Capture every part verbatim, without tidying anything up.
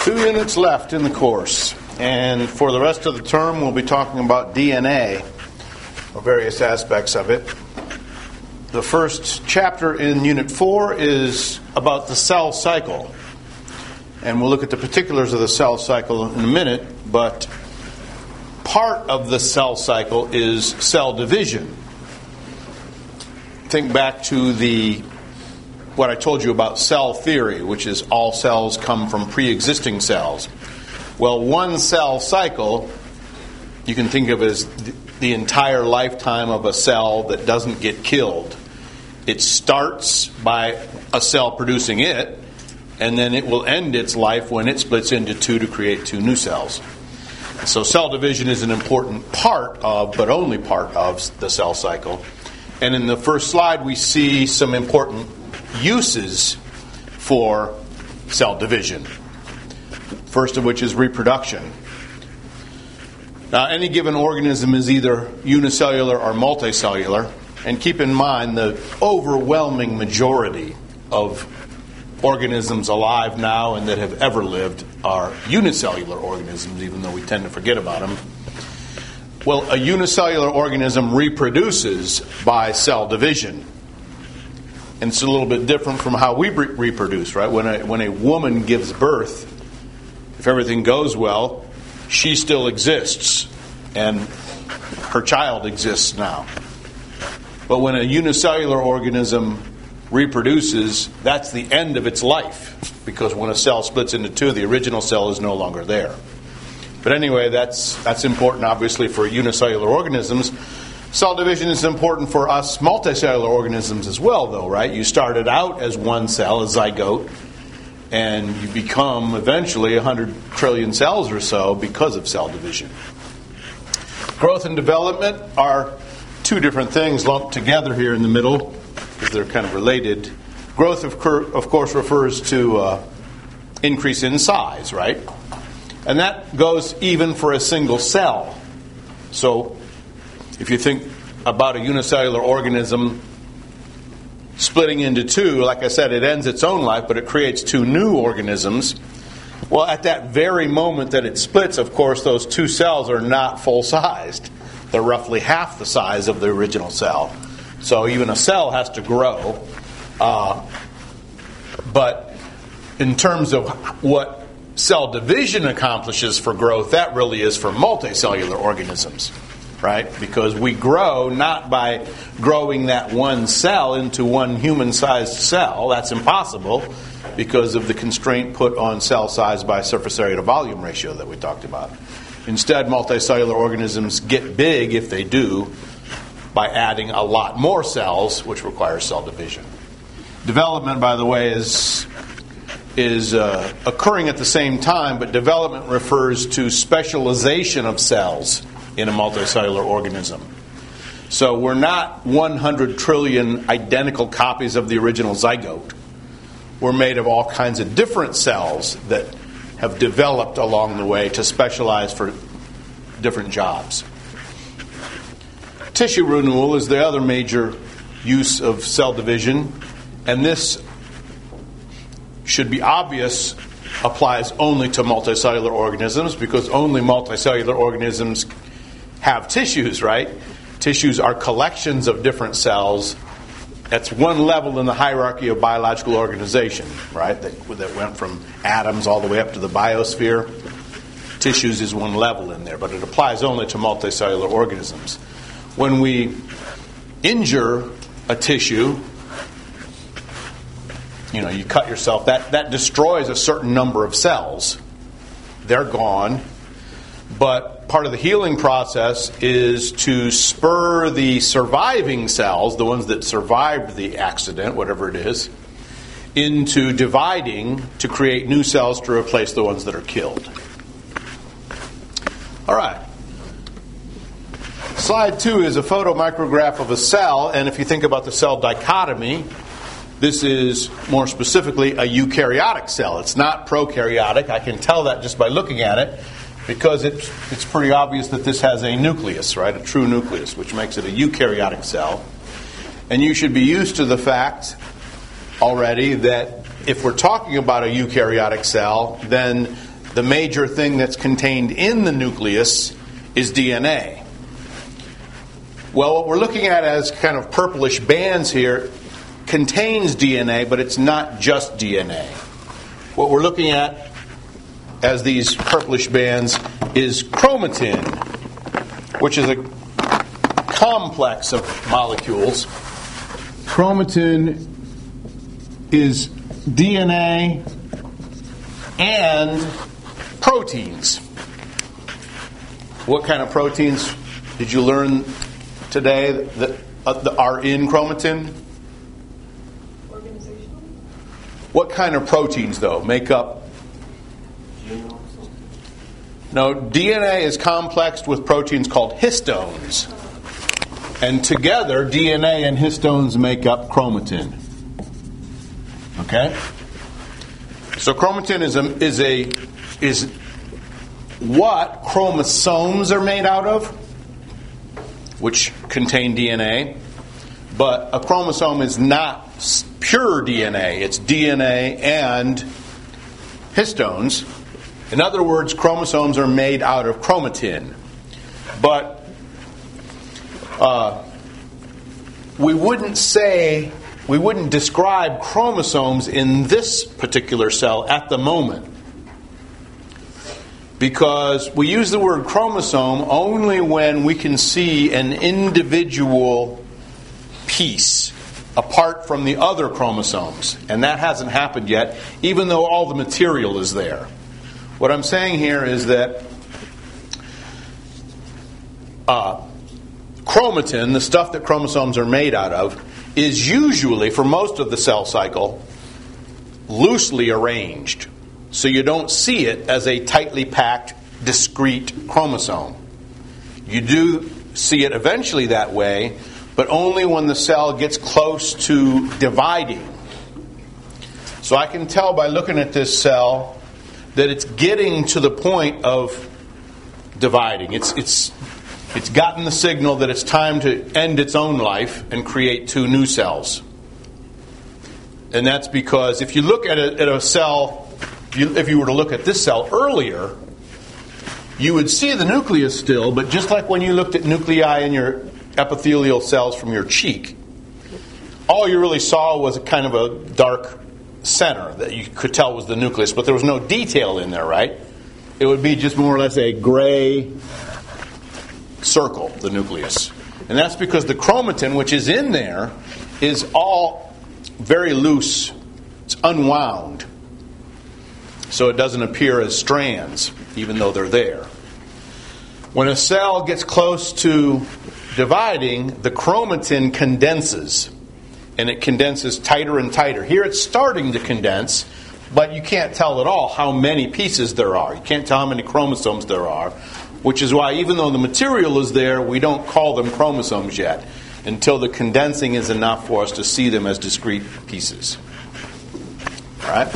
Two units left in the course, and for the rest of the term we'll be talking about D N A, or various aspects of it. The first chapter in Unit four is about the cell cycle, and we'll look at the particulars of the cell cycle in a minute, but part of the cell cycle is cell division. Think back to the what I told you about cell theory, which is all cells come from pre-existing cells. Well, one cell cycle you can think of as the entire lifetime of a cell that doesn't get killed. It starts by a cell producing it, and then it will end its life when it splits into two to create two new cells. So cell division is an important part of, but only part of, the cell cycle. And in the first slide we see some important uses for cell division. First of which is reproduction. Now, any given organism is either unicellular or multicellular, and keep in mind the overwhelming majority of organisms alive now and that have ever lived are unicellular organisms, even though we tend to forget about them. Well, a unicellular organism reproduces by cell division. And it's a little bit different from how we re- reproduce, right? When a, when a woman gives birth, if everything goes well, she still exists, and her child exists now. But when a unicellular organism reproduces, that's the end of its life, because when a cell splits into two, the original cell is no longer there. But anyway, that's that's important, obviously, for unicellular organisms. Cell division is important for us multicellular organisms as well, though, right? You started out as one cell, a zygote, and you become eventually one hundred trillion cells or so because of cell division. Growth and development are two different things lumped together here in the middle, because they're kind of related. Growth, of, cur- of course, refers to uh, increase in size, right? And that goes even for a single cell. So if you think about a unicellular organism splitting into two, like I said, it ends its own life, but it creates two new organisms. Well, at that very moment that it splits, of course, those two cells are not full-sized. They're roughly half the size of the original cell. So even a cell has to grow. Uh, but in terms of what cell division accomplishes for growth, that really is for multicellular organisms. Right? Because we grow not by growing that one cell into one human-sized cell. That's impossible because of the constraint put on cell size by surface area to volume ratio that we talked about. Instead, multicellular organisms get big, if they do, by adding a lot more cells, which requires cell division. Development, by the way, is is uh, occurring at the same time, but development refers to specialization of cells in a multicellular organism. So we're not one hundred trillion identical copies of the original zygote. We're made of all kinds of different cells that have developed along the way to specialize for different jobs. Tissue renewal is the other major use of cell division, and this should be obvious applies only to multicellular organisms, because only multicellular organisms have tissues, right? Tissues are collections of different cells. That's one level in the hierarchy of biological organization, right? That, that went from atoms all the way up to the biosphere. Tissues is one level in there, but it applies only to multicellular organisms. When we injure a tissue, you know, you cut yourself, that, that destroys a certain number of cells. They're gone. But part of the healing process is to spur the surviving cells, the ones that survived the accident, whatever it is, into dividing to create new cells to replace the ones that are killed. All right. Slide two is a photomicrograph of a cell, and if you think about the cell dichotomy, this is more specifically a eukaryotic cell. It's not prokaryotic. I can tell that just by looking at it, because it's, it's pretty obvious that this has a nucleus, right? A true nucleus, which makes it a eukaryotic cell. And you should be used to the fact already that if we're talking about a eukaryotic cell, then the major thing that's contained in the nucleus is D N A. Well, what we're looking at as kind of purplish bands here contains D N A, but it's not just D N A. What we're looking at as these purplish bands is chromatin, which is a complex of molecules. Chromatin is D N A and proteins. What kind of proteins did you learn today that, uh, that are in chromatin? Organizational. What kind of proteins, though, make up? No, D N A is complexed with proteins called histones. And together, D N A and histones make up chromatin. Okay? So chromatin is a, is a is what chromosomes are made out of, which contain D N A. But a chromosome is not pure D N A. It's D N A and histones. In other words, chromosomes are made out of chromatin. But uh, we wouldn't say, we wouldn't describe chromosomes in this particular cell at the moment. Because we use the word chromosome only when we can see an individual piece apart from the other chromosomes. And that hasn't happened yet, even though all the material is there. What I'm saying here is that uh, chromatin, the stuff that chromosomes are made out of, is usually, for most of the cell cycle, loosely arranged. So you don't see it as a tightly packed, discrete chromosome. You do see it eventually that way, but only when the cell gets close to dividing. So I can tell by looking at this cell that it's getting to the point of dividing. It's it's it's gotten the signal that it's time to end its own life and create two new cells. And that's because if you look at a, at a cell, if you, if you were to look at this cell earlier, you would see the nucleus still, but just like when you looked at nuclei in your epithelial cells from your cheek, all you really saw was a kind of a dark center that you could tell was the nucleus, but there was no detail in there, right? It would be just more or less a gray circle, the nucleus. And that's because the chromatin, which is in there, is all very loose. It's unwound. So it doesn't appear as strands, even though they're there. When a cell gets close to dividing, the chromatin condenses. And it condenses tighter and tighter. Here it's starting to condense, but you can't tell at all how many pieces there are. You can't tell how many chromosomes there are, which is why even though the material is there, we don't call them chromosomes yet, until the condensing is enough for us to see them as discrete pieces. All right?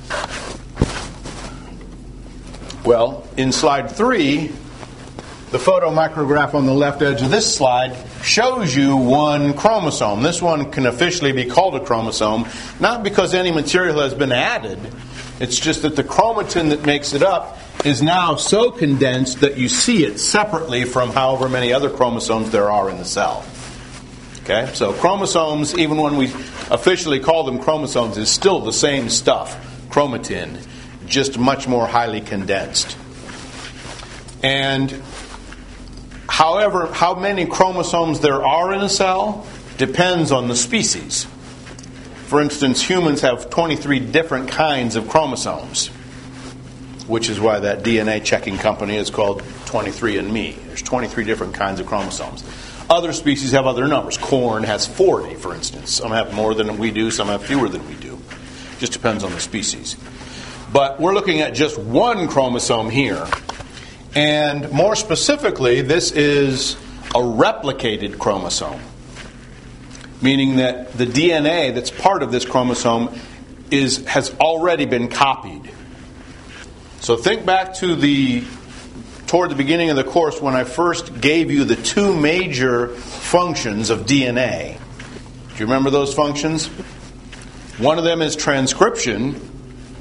Well, in slide three, the photomicrograph on the left edge of this slide shows you one chromosome. This one can officially be called a chromosome, not because any material has been added. It's just that the chromatin that makes it up is now so condensed that you see it separately from however many other chromosomes there are in the cell. Okay? So chromosomes, even when we officially call them chromosomes, is still the same stuff, chromatin, just much more highly condensed. And however, how many chromosomes there are in a cell depends on the species. For instance, humans have twenty-three different kinds of chromosomes, which is why that D N A checking company is called twenty-three and me. There's twenty-three different kinds of chromosomes. Other species have other numbers. Corn has forty, for instance. Some have more than we do, some have fewer than we do. Just depends on the species. But we're looking at just one chromosome here. And more specifically, this is a replicated chromosome, meaning that the D N A that's part of this chromosome is has already been copied. So think back to the toward the beginning of the course when I first gave you the two major functions of D N A. Do you remember those functions? One of them is transcription,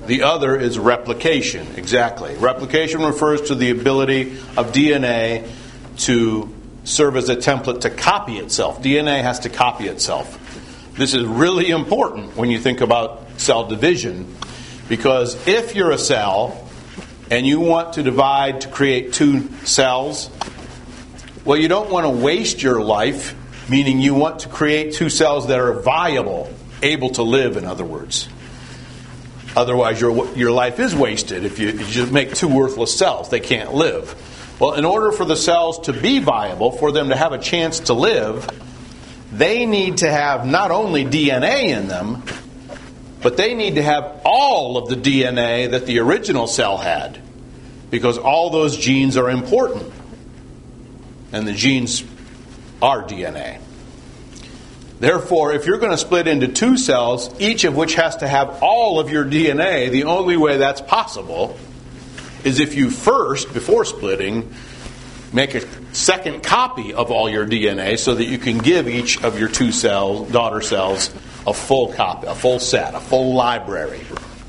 The other is replication. Exactly. Replication refers to the ability of D N A to serve as a template to copy itself. D N A has to copy itself. This is really important when you think about cell division, because if you're a cell and you want to divide to create two cells, well, you don't want to waste your life, meaning you want to create two cells that are viable, able to live, in other words. Otherwise, your your life is wasted if you, if you just make two worthless cells. They can't live. Well, in order for the cells to be viable, for them to have a chance to live, they need to have not only D N A in them, but they need to have all of the D N A that the original cell had, because all those genes are important. And the genes are D N A. Therefore, if you're going to split into two cells, each of which has to have all of your D N A, the only way that's possible is if you first, before splitting, make a second copy of all your D N A so that you can give each of your two cells, daughter cells, a full copy, a full set, a full library.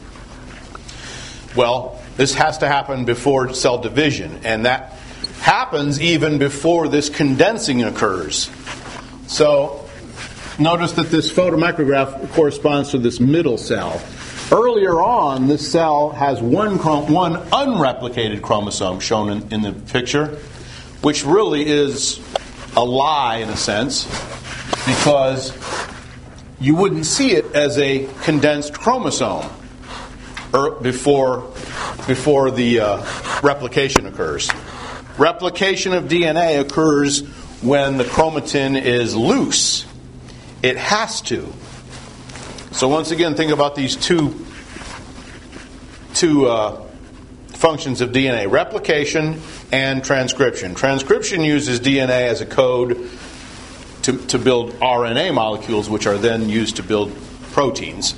Well, this has to happen before cell division, and that happens even before this condensing occurs. So, notice that this photomicrograph corresponds to this middle cell. Earlier on, this cell has one chrom- one unreplicated chromosome shown in, in the picture, which really is a lie in a sense, because you wouldn't see it as a condensed chromosome er, before, before the uh, replication occurs. Replication of D N A occurs when the chromatin is loose. It has to. So once again, think about these two, two uh, functions of D N A: replication and transcription. Transcription uses D N A as a code to, to build R N A molecules, which are then used to build proteins.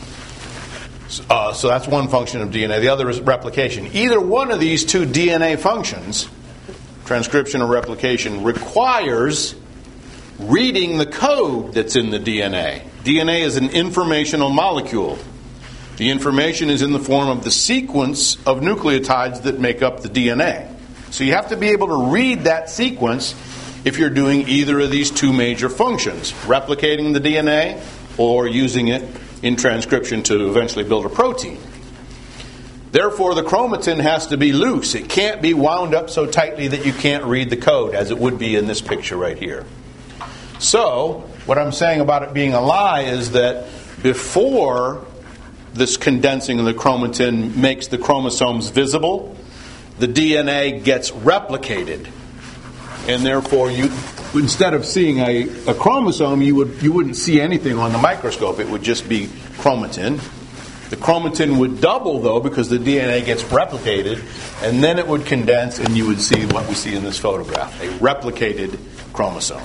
Uh, so that's one function of D N A. The other is replication. Either one of these two D N A functions, transcription or replication, requires reading the code that's in the D N A. D N A is an informational molecule. The information is in the form of the sequence of nucleotides that make up the D N A. So you have to be able to read that sequence if you're doing either of these two major functions, replicating the D N A or using it in transcription to eventually build a protein. Therefore, the chromatin has to be loose. It can't be wound up so tightly that you can't read the code, as it would be in this picture right here. So, what I'm saying about it being a lie is that before this condensing of the chromatin makes the chromosomes visible, the D N A gets replicated. And therefore, you, instead of seeing a, a chromosome, you, would, you wouldn't see anything on the microscope. It would just be chromatin. The chromatin would double, though, because the D N A gets replicated, and then it would condense, and you would see what we see in this photograph, a replicated chromosome.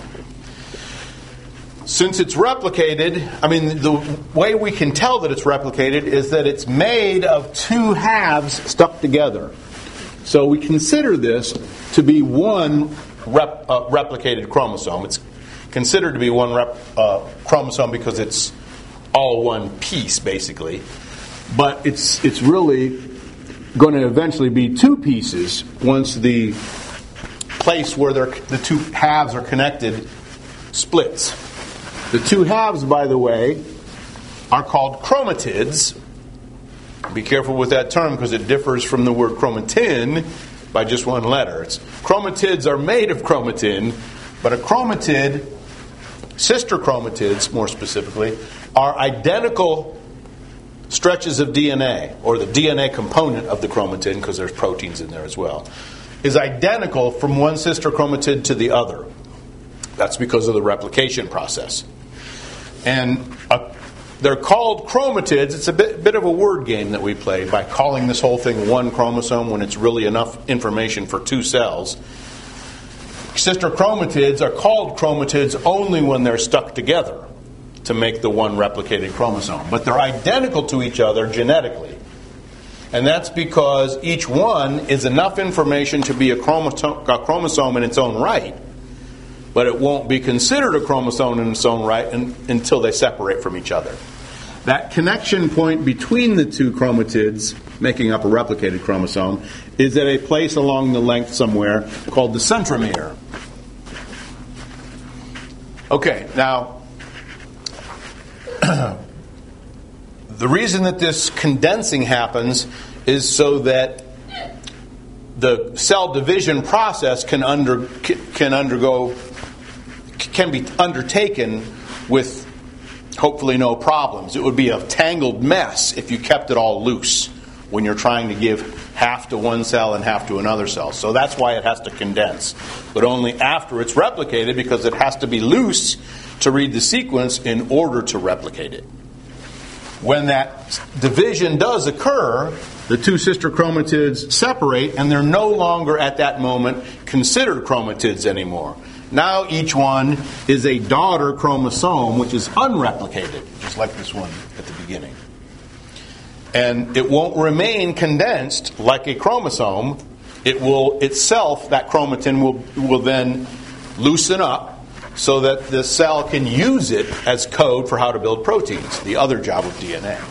Since it's replicated, I mean, the way we can tell that it's replicated is that it's made of two halves stuck together. So we consider this to be one rep, uh, replicated chromosome. It's considered to be one rep, uh, chromosome because it's all one piece, basically. But it's it's really going to eventually be two pieces once the place where they're, the two halves are connected splits. The two halves, by the way, are called chromatids. Be careful with that term because it differs from the word chromatin by just one letter. It's, chromatids are made of chromatin, but a chromatid, sister chromatids more specifically, are identical stretches of D N A, or the D N A component of the chromatin, because there's proteins in there as well, is identical from one sister chromatid to the other. That's because of the replication process. And uh, they're called chromatids. It's a bit, bit of a word game that we play by calling this whole thing one chromosome when it's really enough information for two cells. Sister chromatids are called chromatids only when they're stuck together to make the one replicated chromosome. But they're identical to each other genetically. And that's because each one is enough information to be a chromosome, a chromosome in its own right, but it won't be considered a chromosome in its own right in, until they separate from each other. That connection point between the two chromatids, making up a replicated chromosome, is at a place along the length somewhere called the centromere. Okay, now, the reason that this condensing happens is so that the cell division process can under can undergo can be undertaken with hopefully no problems. It would be a tangled mess if you kept it all loose when you're trying to give half to one cell and half to another cell. So that's why it has to condense, but only after it's replicated, because it has to be loose to read the sequence in order to replicate it. When that division does occur, the two sister chromatids separate, and they're no longer at that moment considered chromatids anymore. Now each one is a daughter chromosome, which is unreplicated, just like this one at the beginning. And it won't remain condensed like a chromosome. It will itself, that chromatin will, will then loosen up so that the cell can use it as code for how to build proteins, the other job of D N A.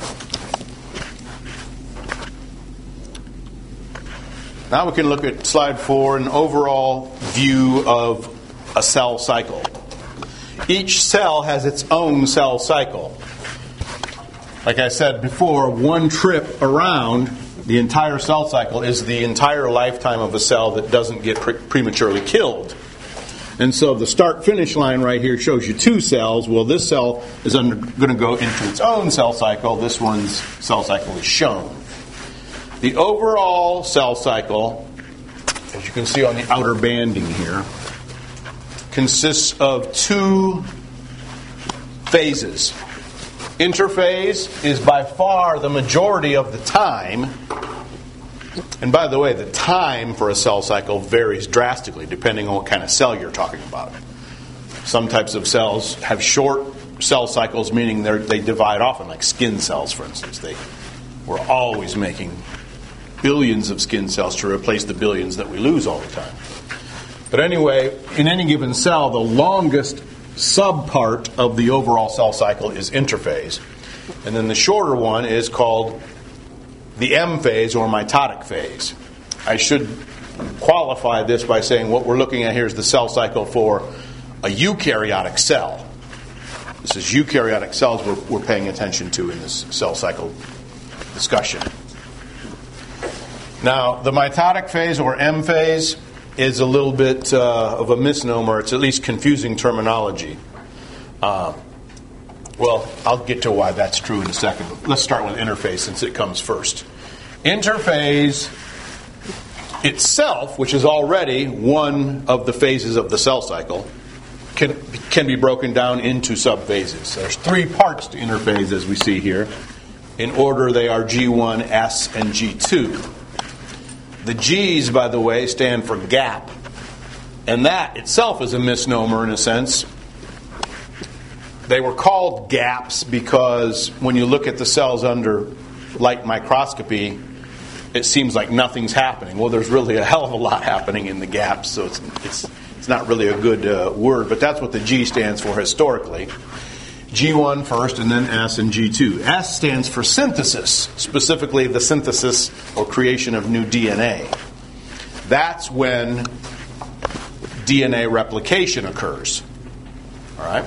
Now we can look at slide four, an overall view of a cell cycle. Each cell has its own cell cycle. Like I said before, one trip around the entire cell cycle is the entire lifetime of a cell that doesn't get pre- prematurely killed. And so the start-finish line right here shows you two cells. Well, this cell is under, going to go into its own cell cycle. This one's cell cycle is shown. The overall cell cycle, as you can see on the outer banding here, consists of two phases. Interphase is by far the majority of the time. And by the way, the time for a cell cycle varies drastically depending on what kind of cell you're talking about. Some types of cells have short cell cycles, meaning they they divide often, like skin cells, for instance. They We're always making billions of skin cells to replace the billions that we lose all the time. But anyway, in any given cell, the longest subpart of the overall cell cycle is interphase. And then the shorter one is called the M phase or mitotic phase. I should qualify this by saying what we're looking at here is the cell cycle for a eukaryotic cell. This is eukaryotic cells we're, we're paying attention to in this cell cycle discussion. Now, the mitotic phase or M phase is a little bit uh, of a misnomer. It's at least confusing terminology. Uh, well, I'll get to why that's true in a second. Let's start with interphase since it comes first. Interphase itself, which is already one of the phases of the cell cycle, can, can be broken down into subphases. So there's three parts to interphase, as we see here. In order, they are G one, S, and G two. The G's, by the way, stand for gap. And that itself is a misnomer in a sense. They were called gaps because when you look at the cells under light microscopy, it seems like nothing's happening. Well, there's really a hell of a lot happening in the gaps, so it's it's, it's not really a good uh, word, but that's what the G stands for historically. G one first, and then S and G two. S stands for synthesis, specifically the synthesis or creation of new D N A. That's when D N A replication occurs. All right?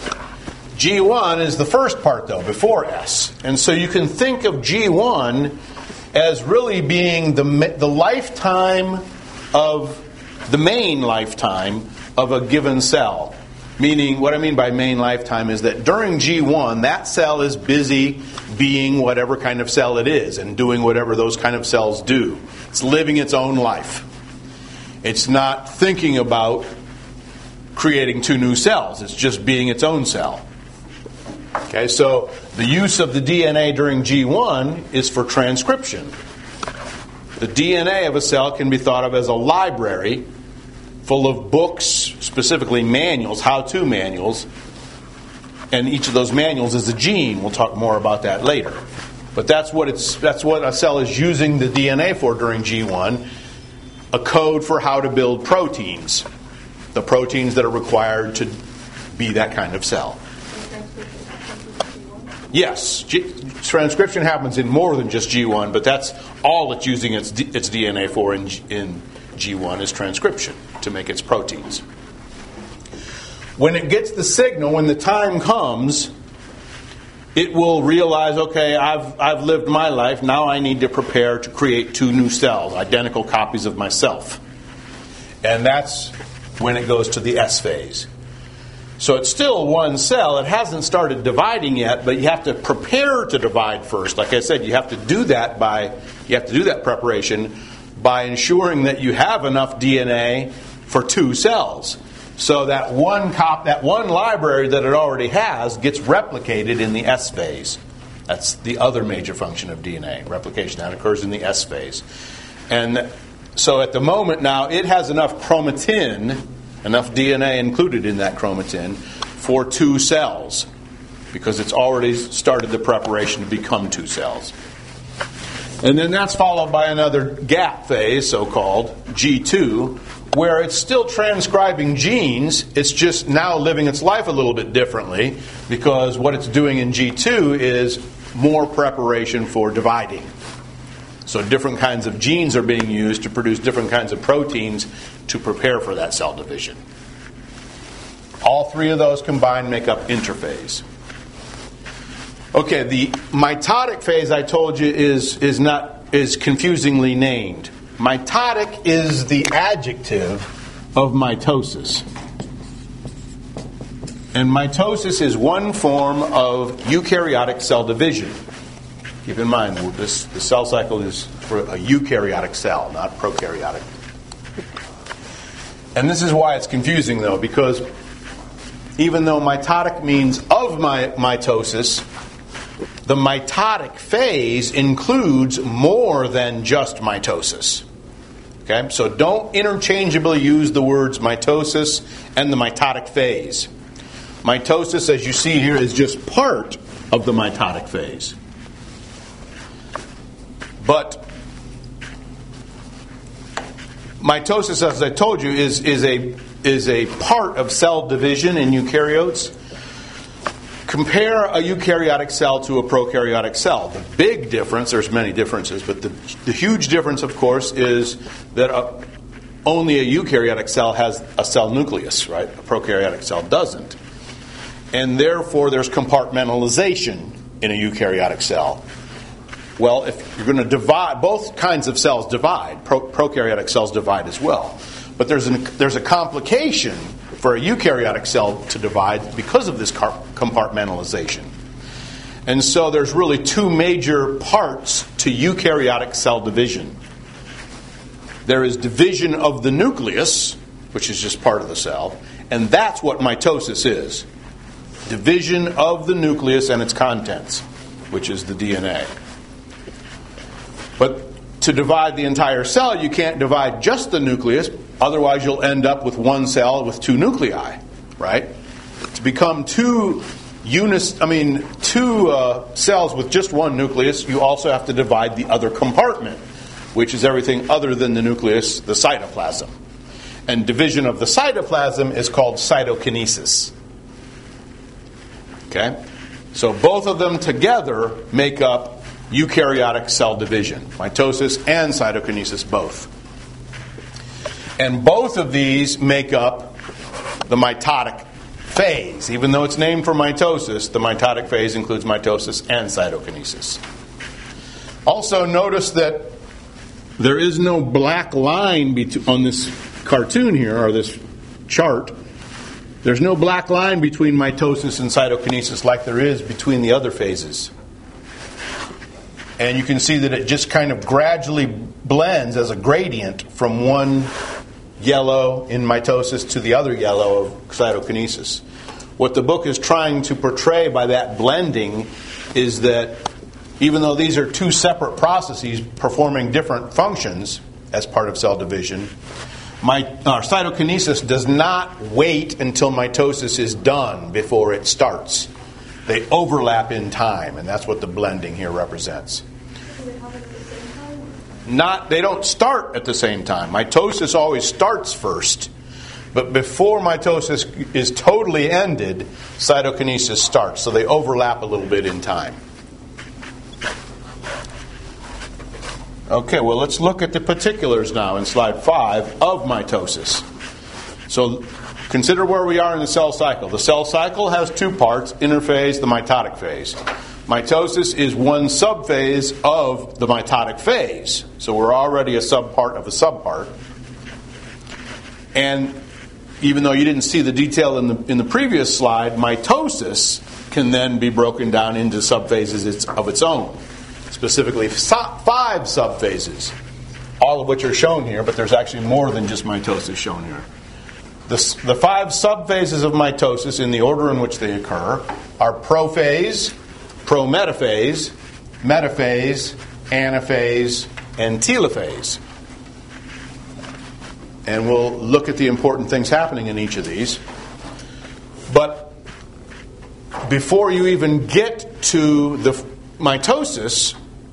G one is the first part, though, before S. And so you can think of G one as really being the the lifetime of, the main lifetime of a given cell. Meaning, what I mean by main lifetime is that during G one, that cell is busy being whatever kind of cell it is and doing whatever those kind of cells do. It's living its own life. It's not thinking about creating two new cells. It's just being its own cell. Okay, so the use of the D N A during G one is for transcription. The D N A of a cell can be thought of as a library full of books, specifically manuals, how-to manuals, and each of those manuals is a gene. We'll talk more about that later. But that's what it's that's what a cell is using the D N A for during G one, a code for how to build proteins, the proteins that are required to be that kind of cell. Yes, G- transcription happens in more than just G one, but that's all it's using its, D- its D N A for in, in G one is transcription to make its proteins. When it gets the signal, when the time comes, it will realize, okay, I've I've lived my life, now I need to prepare to create two new cells, identical copies of myself. And that's when it goes to the S phase. So it's still one cell. It hasn't started dividing yet, but you have to prepare to divide first. Like I said, you have to do that by you have to do that preparation by ensuring that you have enough D N A for two cells. So that one cop, that one library that it already has gets replicated in the S phase. That's the other major function of D N A, replication. That occurs in the S phase. And so at the moment now, it has enough chromatin, enough D N A included in that chromatin for two cells, because it's already started the preparation to become two cells. And then that's followed by another gap phase, so-called, G two, where it's still transcribing genes. It's just now living its life a little bit differently, because what it's doing in G two is more preparation for dividing. So different kinds of genes are being used to produce different kinds of proteins to prepare for that cell division. All three of those combined make up interphase. Okay, the mitotic phase I told you is is not is confusingly named. Mitotic is the adjective of mitosis. And mitosis is one form of eukaryotic cell division. Keep in mind, this the cell cycle is for a eukaryotic cell, not prokaryotic. And this is why it's confusing, though, because even though mitotic means of my, mitosis, the mitotic phase includes more than just mitosis. Okay, so don't interchangeably use the words mitosis and the mitotic phase. Mitosis, as you see here, is just part of the mitotic phase. But mitosis, as I told you, is, is a is a part of cell division in eukaryotes. Compare a eukaryotic cell to a prokaryotic cell. The big difference, there's many differences, but the, the huge difference, of course, is that a, only a eukaryotic cell has a cell nucleus, right? A prokaryotic cell doesn't. And therefore, there's compartmentalization in a eukaryotic cell. Well, if you're going to divide, both kinds of cells divide. Pro, prokaryotic cells divide as well. But there's, an, there's a complication for a eukaryotic cell to divide because of this compartmentalization. And so there's really two major parts to eukaryotic cell division. There is division of the nucleus, which is just part of the cell, and that's what mitosis is. Division of the nucleus and its contents, which is the D N A. But to divide the entire cell, you can't divide just the nucleus. Otherwise, you'll end up with one cell with two nuclei, right? To become two unis, I mean, two uh, cells with just one nucleus, you also have to divide the other compartment, which is everything other than the nucleus, the cytoplasm. And division of the cytoplasm is called cytokinesis. Okay? So both of them together make up eukaryotic cell division, mitosis and cytokinesis both. And both of these make up the mitotic phase. Even though it's named for mitosis, the mitotic phase includes mitosis and cytokinesis. Also notice that there is no black line bet- on this cartoon here, or this chart. There's no black line between mitosis and cytokinesis like there is between the other phases. And you can see that it just kind of gradually blends as a gradient from one yellow in mitosis to the other yellow of cytokinesis. What the book is trying to portray by that blending is that even though these are two separate processes performing different functions as part of cell division, my, our cytokinesis does not wait until mitosis is done before it starts. They overlap in time, and that's what the blending here represents. Not, they don't start at the same time. Mitosis always starts first, But before mitosis is totally ended, cytokinesis starts. So they overlap a little bit in time. Okay, well, let's look at the particulars now in slide five of mitosis. So consider where we are in the cell cycle. The cell cycle has two parts, interphase, the mitotic phase. Mitosis is one subphase of the mitotic phase. So we're already a subpart of a subpart. And even though you didn't see the detail in the in the previous slide, mitosis can then be broken down into subphases of its own. Specifically, five subphases, all of which are shown here, but there's actually more than just mitosis shown here. The, the five subphases of mitosis, in the order in which they occur, are prophase, prometaphase, metaphase, anaphase, and telophase. And we'll look at the important things happening in each of these. But before you even get to the mitosis,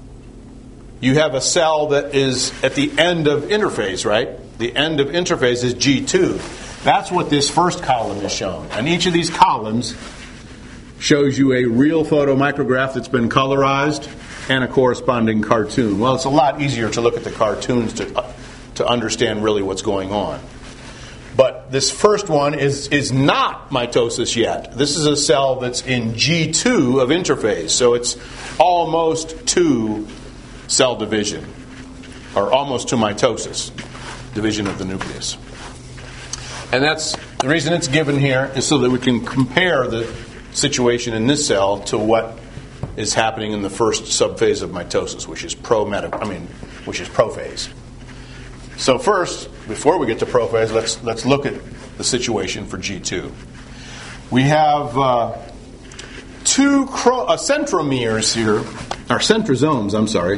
you have a cell that is at the end of interphase, right? The end of interphase is G two. That's what this first column is shown. And each of these columns shows you a real photomicrograph that's been colorized and a corresponding cartoon. Well, it's a lot easier to look at the cartoons to uh, to understand really what's going on. But this first one is, is not mitosis yet. This is a cell that's in G two of interphase. So it's almost to cell division, or almost to mitosis, division of the nucleus. And that's the reason it's given here is so that we can compare the situation in this cell to what is happening in the first subphase of mitosis, which is prometa, I mean, which is prophase. So first, before we get to prophase, let's let's look at the situation for G two. We have uh, two cro- uh, centromeres here, or centrosomes, I'm sorry.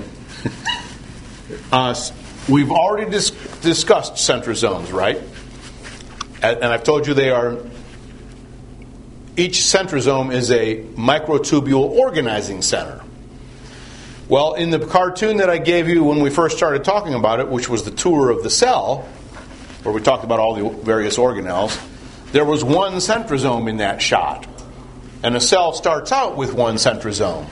uh, we've already dis- discussed centrosomes, right? And, and I've told you they are, each centrosome is a microtubule organizing center. Well, in the cartoon that I gave you when we first started talking about it, which was the tour of the cell, where we talked about all the various organelles, there was one centrosome in that shot. And a cell starts out with one centrosome.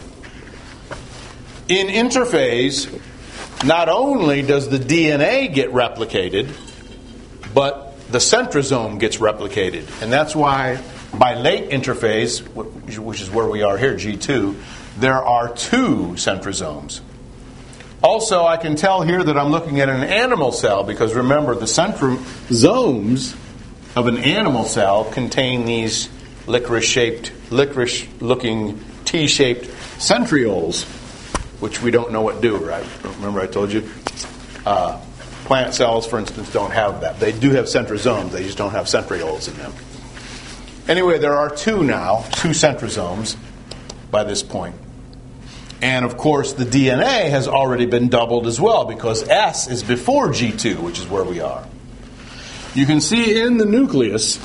In interphase, not only does the D N A get replicated, but the centrosome gets replicated. And that's why by late interphase, which is where we are here, G two, there are two centrosomes. Also, I can tell here that I'm looking at an animal cell because remember, the centrosomes of an animal cell contain these licorice-shaped, licorice-looking T-shaped centrioles, which we don't know what do, right? Remember I told you? Uh, plant cells, for instance, don't have that. They do have centrosomes, they just don't have centrioles in them. Anyway, there are two now, two centrosomes by this point. And of course, the D N A has already been doubled as well because S is before G two, which is where we are. You can see in the nucleus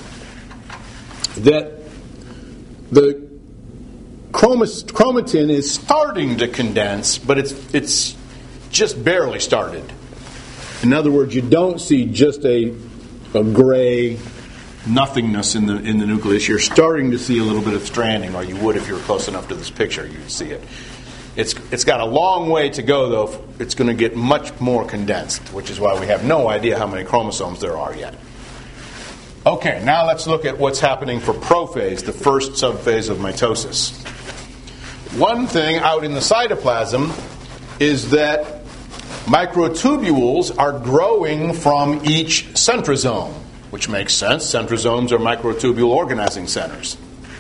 that the chromas- chromatin is starting to condense, but it's it's just barely started. In other words, you don't see just a a gray nothingness in the in the nucleus. You're starting to see a little bit of stranding, or you would if you were close enough to this picture, you'd see it. It's it's got a long way to go, though. It's going to get much more condensed, which is why we have no idea how many chromosomes there are yet. Okay, now let's look at what's happening for prophase, the first subphase of mitosis. One thing out in the cytoplasm is that microtubules are growing from each centrosome, which makes sense. Centrosomes are microtubule organizing centers.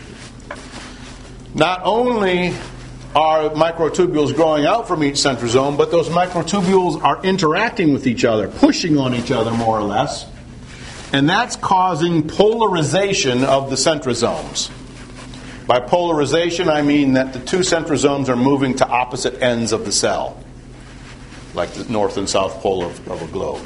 Not only are microtubules growing out from each centrosome, but those microtubules are interacting with each other, pushing on each other more or less, and that's causing polarization of the centrosomes. By polarization, I mean that the two centrosomes are moving to opposite ends of the cell, like the north and south pole of, of a globe.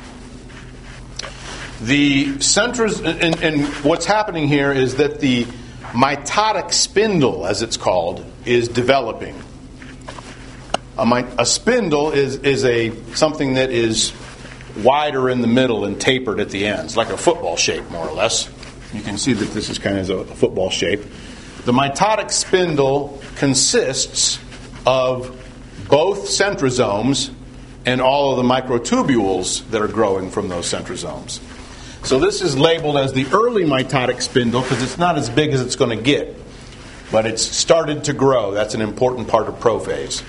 The centros, and, and what's happening here is that the mitotic spindle, as it's called, is developing. A, my, a spindle is, is a something that is wider in the middle and tapered at the ends, like a football shape, more or less. You can see that this is kind of a football shape. The mitotic spindle consists of both centrosomes and all of the microtubules that are growing from those centrosomes. So this is labeled as the early mitotic spindle because it's not as big as it's going to get, but it's started to grow. That's an important part of prophase.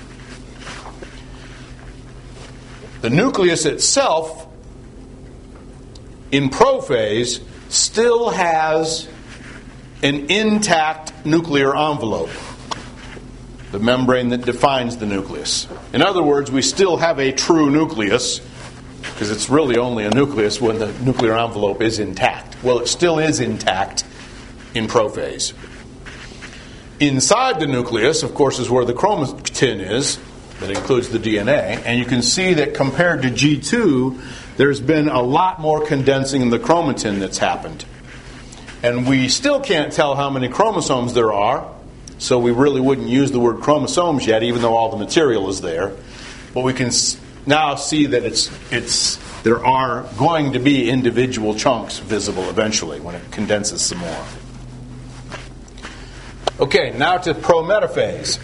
The nucleus itself in prophase still has an intact nuclear envelope, the membrane that defines the nucleus. In other words, we still have a true nucleus, because it's really only a nucleus when the nuclear envelope is intact. Well, it still is intact in prophase. Inside the nucleus, of course, is where the chromatin is, that includes the D N A, and you can see that compared to G two, there's been a lot more condensing in the chromatin that's happened. And we still can't tell how many chromosomes there are, so we really wouldn't use the word chromosomes yet, even though all the material is there. But we can now see that it's it's there are going to be individual chunks visible eventually when it condenses some more. Okay, now to prometaphase.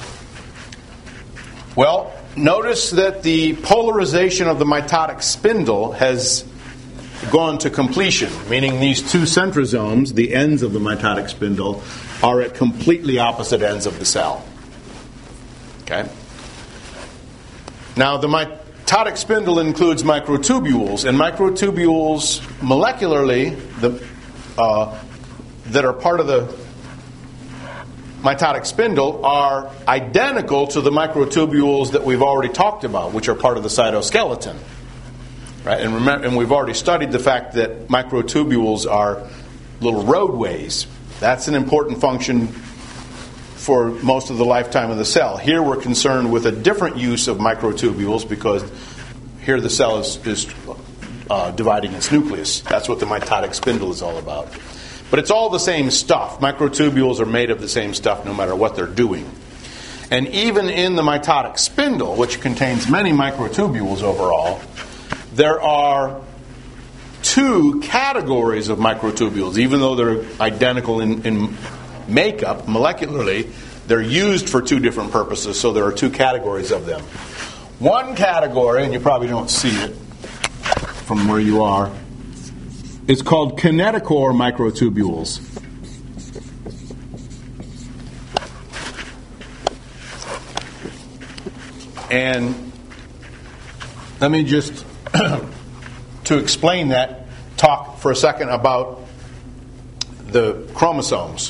Well, notice that the polarization of the mitotic spindle has gone to completion, meaning these two centrosomes, the ends of the mitotic spindle, are at completely opposite ends of the cell. Okay? Now, the mitotic spindle includes microtubules, and microtubules molecularly the, uh, that are part of the mitotic spindle are identical to the microtubules that we've already talked about, which are part of the cytoskeleton. Right? And remember, and we've already studied the fact that microtubules are little roadways. That's an important function for most of the lifetime of the cell. Here we're concerned with a different use of microtubules because here the cell is, is uh, dividing its nucleus. That's what the mitotic spindle is all about. But it's all the same stuff. Microtubules are made of the same stuff no matter what they're doing. And even in the mitotic spindle, which contains many microtubules overall, there are two categories of microtubules. Even though they're identical in, in makeup, molecularly, they're used for two different purposes, so there are two categories of them. One category, and you probably don't see it from where you are, is called kinetochore microtubules. And let me just, to explain that, talk for a second about the chromosomes.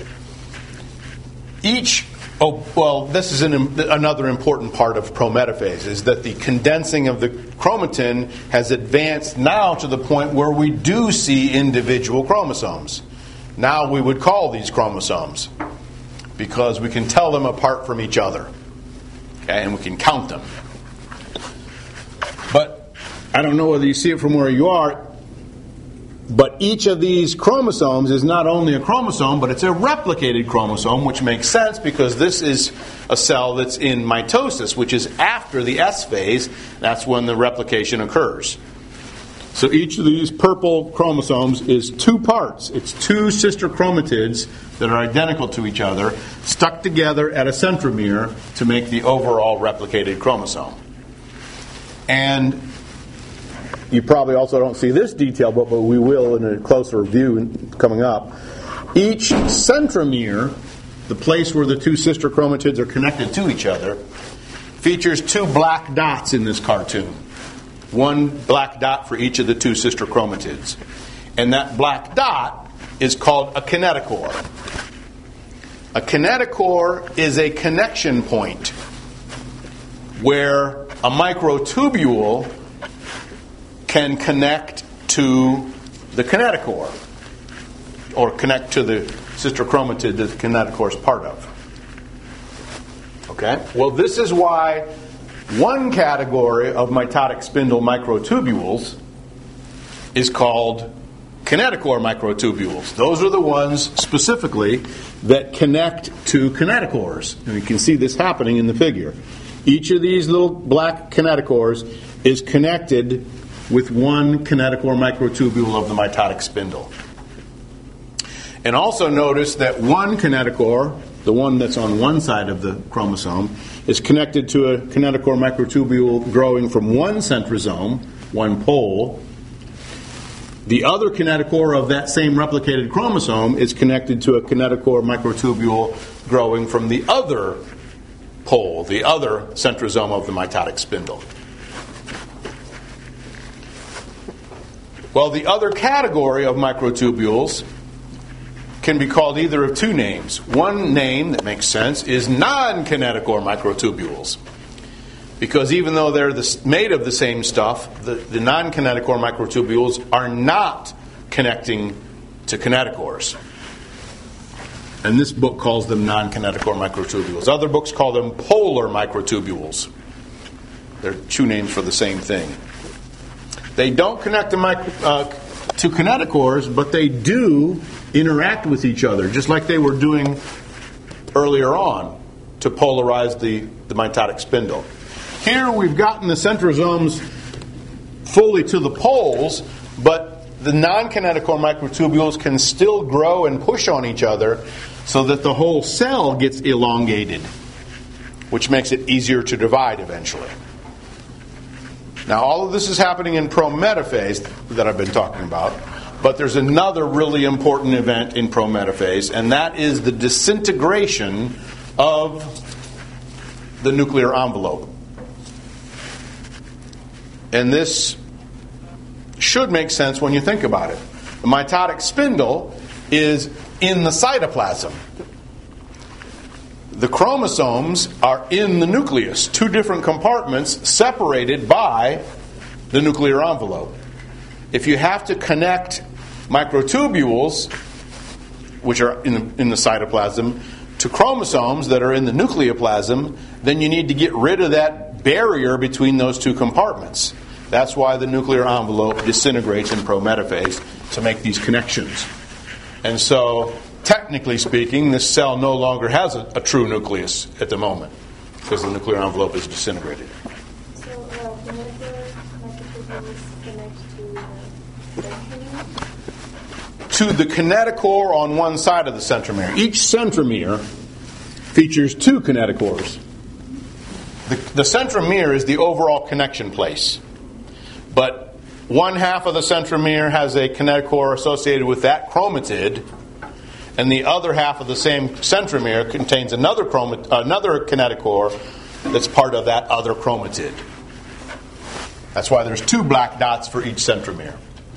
Each, oh, well, this is an, another important part of prometaphase, is that the condensing of the chromatin has advanced now to the point where we do see individual chromosomes. Now we would call these chromosomes because we can tell them apart from each other. Okay, and we can count them. But I don't know whether you see it from where you are, but each of these chromosomes is not only a chromosome, but it's a replicated chromosome, which makes sense because this is a cell that's in mitosis, which is after the S phase. That's when the replication occurs. So each of these purple chromosomes is two parts. It's two sister chromatids that are identical to each other, stuck together at a centromere to make the overall replicated chromosome. And you probably also don't see this detail, but, but we will in a closer view coming up. Each centromere, the place where the two sister chromatids are connected to each other, features two black dots in this cartoon. One black dot for each of the two sister chromatids. And that black dot is called a kinetochore. A kinetochore is a connection point where a microtubule can connect to the kinetochore, or connect to the sister chromatid that the kinetochore is part of. Okay? Well, this is why one category of mitotic spindle microtubules is called kinetochore microtubules. Those are the ones specifically that connect to kinetochores. And you can see this happening in the figure. Each of these little black kinetochores is connected with one kinetochore microtubule of the mitotic spindle. And also notice that one kinetochore, the one that's on one side of the chromosome, is connected to a kinetochore microtubule growing from one centrosome, one pole. The other kinetochore of that same replicated chromosome is connected to a kinetochore microtubule growing from the other pole, the other centrosome of the mitotic spindle. Well, the other category of microtubules can be called either of two names. One name that makes sense is non-kinetochore microtubules. Because even though they're the, made of the same stuff, the, the non-kinetochore microtubules are not connecting to kinetochores. And this book calls them non-kinetochore microtubules. Other books call them polar microtubules. They're two names for the same thing. They don't connect to, micro, uh, to kinetochores, but they do interact with each other, just like they were doing earlier on to polarize the, the mitotic spindle. Here we've gotten the centrosomes fully to the poles, but the non-kinetochore microtubules can still grow and push on each other so that the whole cell gets elongated, which makes it easier to divide eventually. Now, all of this is happening in prometaphase that I've been talking about, but there's another really important event in prometaphase, and that is the disintegration of the nuclear envelope. And this should make sense when you think about it. The mitotic spindle is in the cytoplasm. The chromosomes are in the nucleus, two different compartments separated by the nuclear envelope. If you have to connect microtubules, which are in the, in the cytoplasm, to chromosomes that are in the nucleoplasm, then you need to get rid of that barrier between those two compartments. That's why the nuclear envelope disintegrates in prometaphase, to make these connections. And so, technically speaking, this cell no longer has a, a true nucleus at the moment, because the nuclear envelope is disintegrated. So, uh, the nuclear microtubules connect to the centromere? To the kinetochore on one side of the centromere. Each centromere features two kinetochores. The, the centromere is the overall connection place. But one half of the centromere has a kinetochore associated with that chromatid, and the other half of the same centromere contains another chromat- another kinetochore that's part of that other chromatid. That's why there's two black dots for each centromere.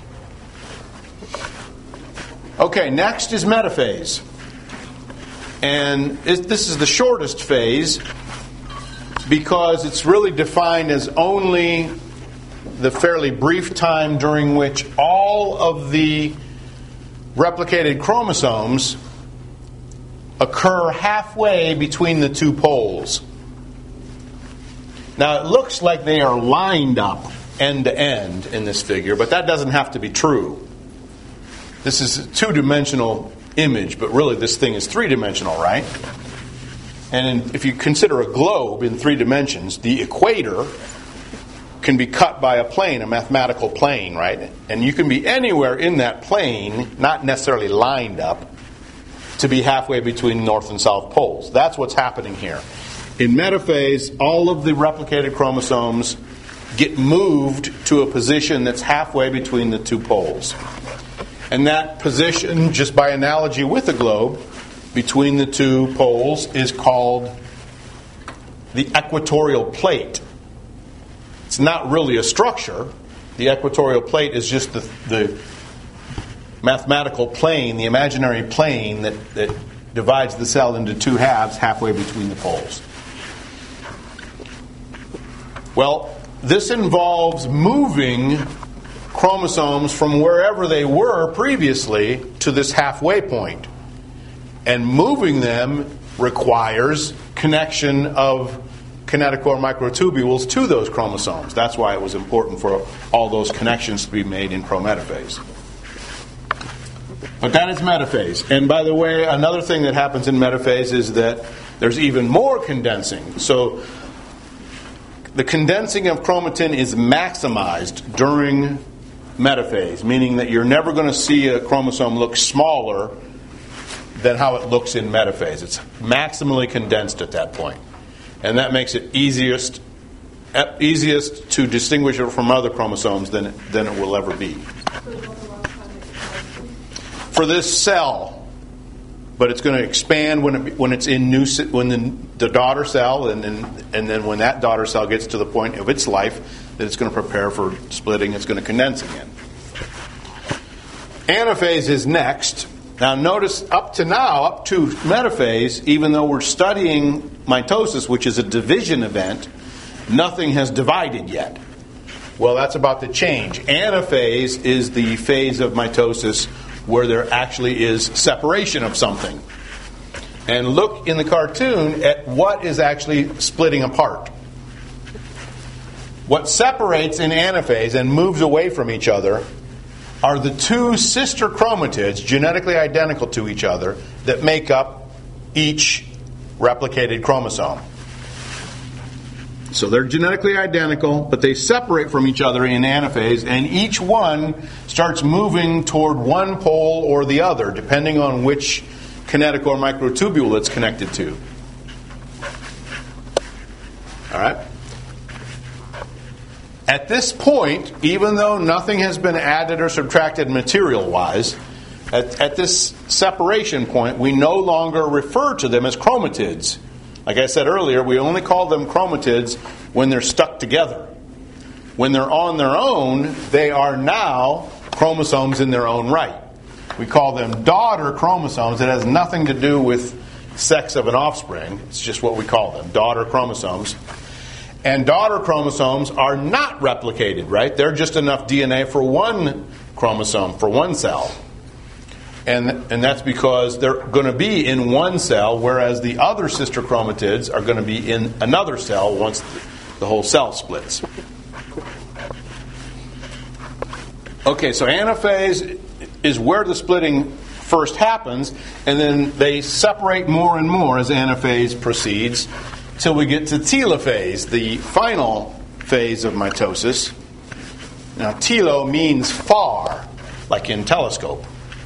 Okay, next is metaphase. And this is the shortest phase because it's really defined as only the fairly brief time during which all of the replicated chromosomes occur halfway between the two poles. Now, it looks like they are lined up end to end in this figure, but that doesn't have to be true. This is a two-dimensional image, but really this thing is three-dimensional, right? And in, if you consider a globe in three dimensions, the equator can be cut by a plane, a mathematical plane, right? And you can be anywhere in that plane, not necessarily lined up, to be halfway between north and south poles. That's what's happening here. In metaphase, all of the replicated chromosomes get moved to a position that's halfway between the two poles. And that position, just by analogy with a globe, between the two poles is called the equatorial plate. It's not really a structure. The equatorial plate is just the, the mathematical plane, the imaginary plane that, that divides the cell into two halves halfway between the poles. Well, this involves moving chromosomes from wherever they were previously to this halfway point. And moving them requires connection of kinetochore microtubules to those chromosomes. That's why it was important for all those connections to be made in prometaphase. But that is metaphase. And by the way, another thing that happens in metaphase is that there's even more condensing. So the condensing of chromatin is maximized during metaphase, meaning that you're never going to see a chromosome look smaller than how it looks in metaphase. It's maximally condensed at that point. And that makes it easiest easiest to distinguish it from other chromosomes than, than it will ever be. For this cell, but it's going to expand when it, when it's in new when the, the daughter cell, and then and then when that daughter cell gets to the point of its life that it's going to prepare for splitting, it's going to condense again. Anaphase is next. Now notice up to now, up to metaphase, even though we're studying mitosis, which is a division event, nothing has divided yet. Well, that's about to change. Anaphase is the phase of mitosis where there actually is separation of something. And look in the cartoon at what is actually splitting apart. What separates in anaphase and moves away from each other are the two sister chromatids, genetically identical to each other, that make up each replicated chromosome. So they're genetically identical, but they separate from each other in anaphase, and each one starts moving toward one pole or the other, depending on which kinetic or microtubule it's connected to. All right? At this point, even though nothing has been added or subtracted material-wise, at, at this separation point, we no longer refer to them as chromatids. Like I said earlier, we only call them chromatids when they're stuck together. When they're on their own, they are now chromosomes in their own right. We call them daughter chromosomes. It has nothing to do with sex of an offspring. It's just what we call them, daughter chromosomes. And daughter chromosomes are not replicated, right? They're just enough D N A for one chromosome, for one cell. And and that's because they're going to be in one cell, whereas the other sister chromatids are going to be in another cell once the whole cell splits. Okay, so anaphase is where the splitting first happens, and then they separate more and more as anaphase proceeds, till we get to telophase, the final phase of mitosis. Now, telo means far, like in telescope.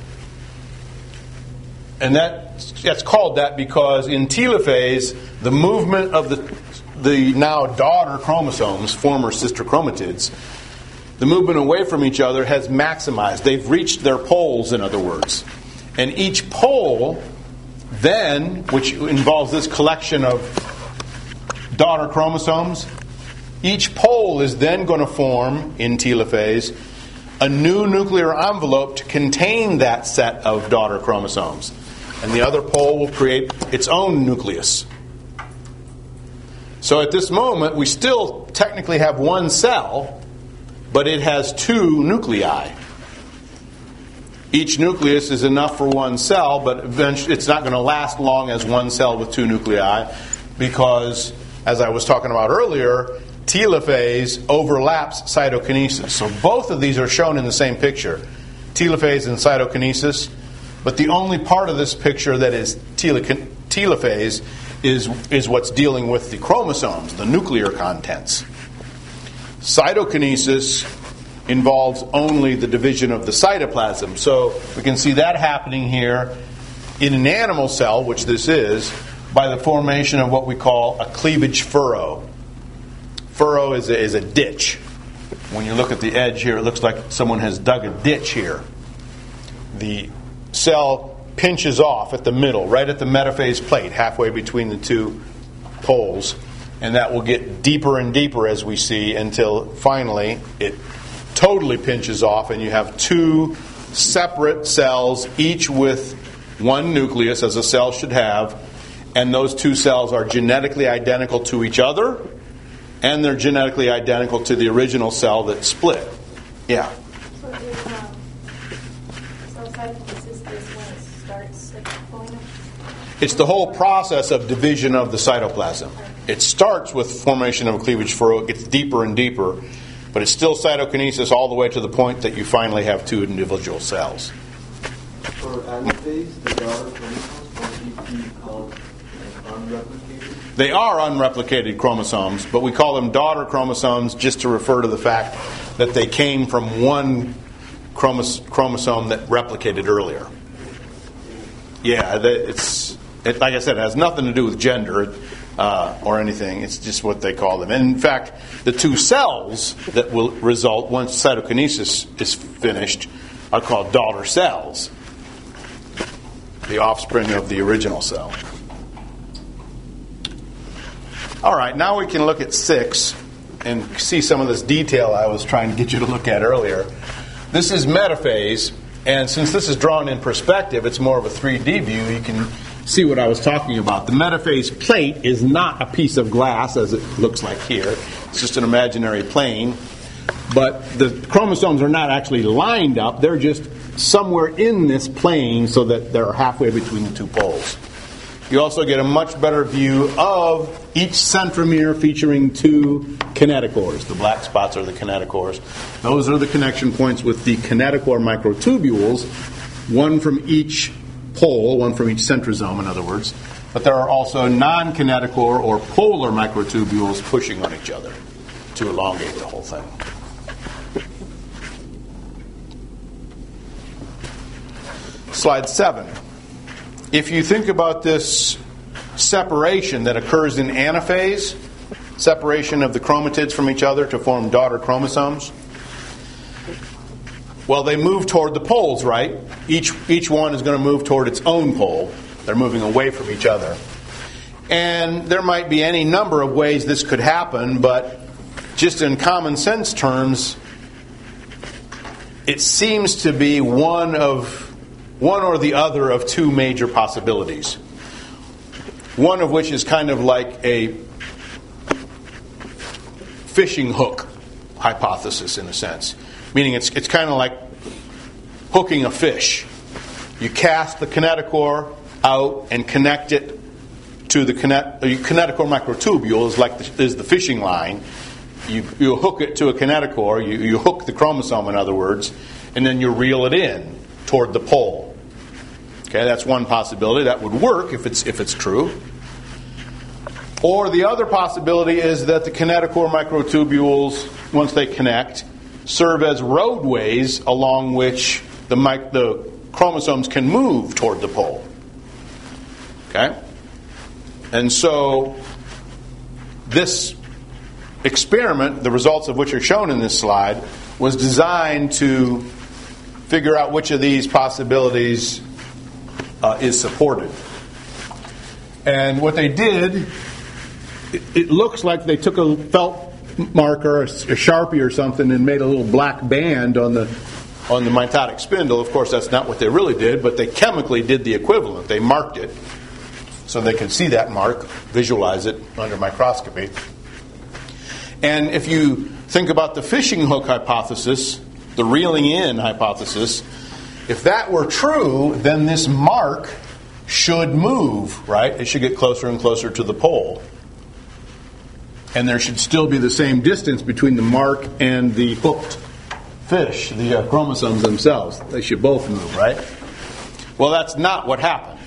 And that that's called that because in telophase, the movement of the the now daughter chromosomes, former sister chromatids, the movement away from each other has maximized. They've reached their poles, in other words. And each pole then, which involves this collection of daughter chromosomes, each pole is then going to form, in telophase, a new nuclear envelope to contain that set of daughter chromosomes. And the other pole will create its own nucleus. So at this moment, we still technically have one cell, but it has two nuclei. Each nucleus is enough for one cell, but eventually it's not going to last long as one cell with two nuclei, because, as I was talking about earlier, telophase overlaps cytokinesis. So both of these are shown in the same picture, telophase and cytokinesis. But the only part of this picture that is telophase is, is what's dealing with the chromosomes, the nuclear contents. Cytokinesis involves only the division of the cytoplasm. So we can see that happening here in an animal cell, which this is, by the formation of what we call a cleavage furrow. Furrow is a, is a ditch. When you look at the edge here, it looks like someone has dug a ditch here. The cell pinches off at the middle, right at the metaphase plate, halfway between the two poles, and that will get deeper and deeper as we see until finally it totally pinches off and you have two separate cells, each with one nucleus, as a cell should have, and those two cells are genetically identical to each other, and they're genetically identical to the original cell that split. Yeah? So if, um, so cytokinesis is when it starts at the point of... It's the whole process of division of the cytoplasm. It starts with formation of a cleavage furrow. It gets deeper and deeper, but it's still cytokinesis all the way to the point that you finally have two individual cells. For anaphase, the daughter chromosomes must be called unreplicated? They are unreplicated chromosomes, but we call them daughter chromosomes just to refer to the fact that they came from one chromo's- chromosome that replicated earlier. Yeah, it's it, like I said, it has nothing to do with gender uh, or anything. It's just what they call them. And in fact, the two cells that will result once cytokinesis is finished are called daughter cells, the offspring of the original cell. All right, now we can look at six and see some of this detail I was trying to get you to look at earlier. This is metaphase, and since this is drawn in perspective, it's more of a three D view. You can see what I was talking about. The metaphase plate is not a piece of glass, as it looks like here. It's just an imaginary plane. But the chromosomes are not actually lined up. They're just somewhere in this plane so that they're halfway between the two poles. You also get a much better view of each centromere featuring two kinetochores. The black spots are the kinetochores. Those are the connection points with the kinetochore microtubules, one from each pole, one from each centrosome, in other words. But there are also non-kinetochore or polar microtubules pushing on each other to elongate the whole thing. Slide seven. If you think about this separation that occurs in anaphase, separation of the chromatids from each other to form daughter chromosomes, well, they move toward the poles, right? Each each one is going to move toward its own pole. They're moving away from each other. And there might be any number of ways this could happen, but just in common sense terms, it seems to be one of one or the other of two major possibilities. One of which is kind of like a fishing hook hypothesis in a sense. Meaning it's it's kind of like hooking a fish. You cast the kinetochore out and connect it to the kinet, kinetochore microtubule is like the, is the fishing line. You you hook it to a kinetochore, you, you hook the chromosome in other words, and then you reel it in toward the pole. Okay, that's one possibility. That would work if it's if it's true. Or the other possibility is that the kinetochore microtubules, once they connect, serve as roadways along which the mic- the chromosomes can move toward the pole. Okay? And so this experiment, the results of which are shown in this slide, was designed to figure out which of these possibilities uh, is supported. And what they did, it, it looks like they took a felt marker, a, a Sharpie or something, and made a little black band on the on the mitotic spindle. Of course, that's not what they really did, but they chemically did the equivalent. They marked it so they could see that mark, visualize it under microscopy. And if you think about the fishing hook hypothesis, the reeling in hypothesis, if that were true, then this mark should move, right? It should get closer and closer to the pole. And there should still be the same distance between the mark and the hooked fish, the uh, chromosomes themselves. They should both move, right? Well, that's not what happened.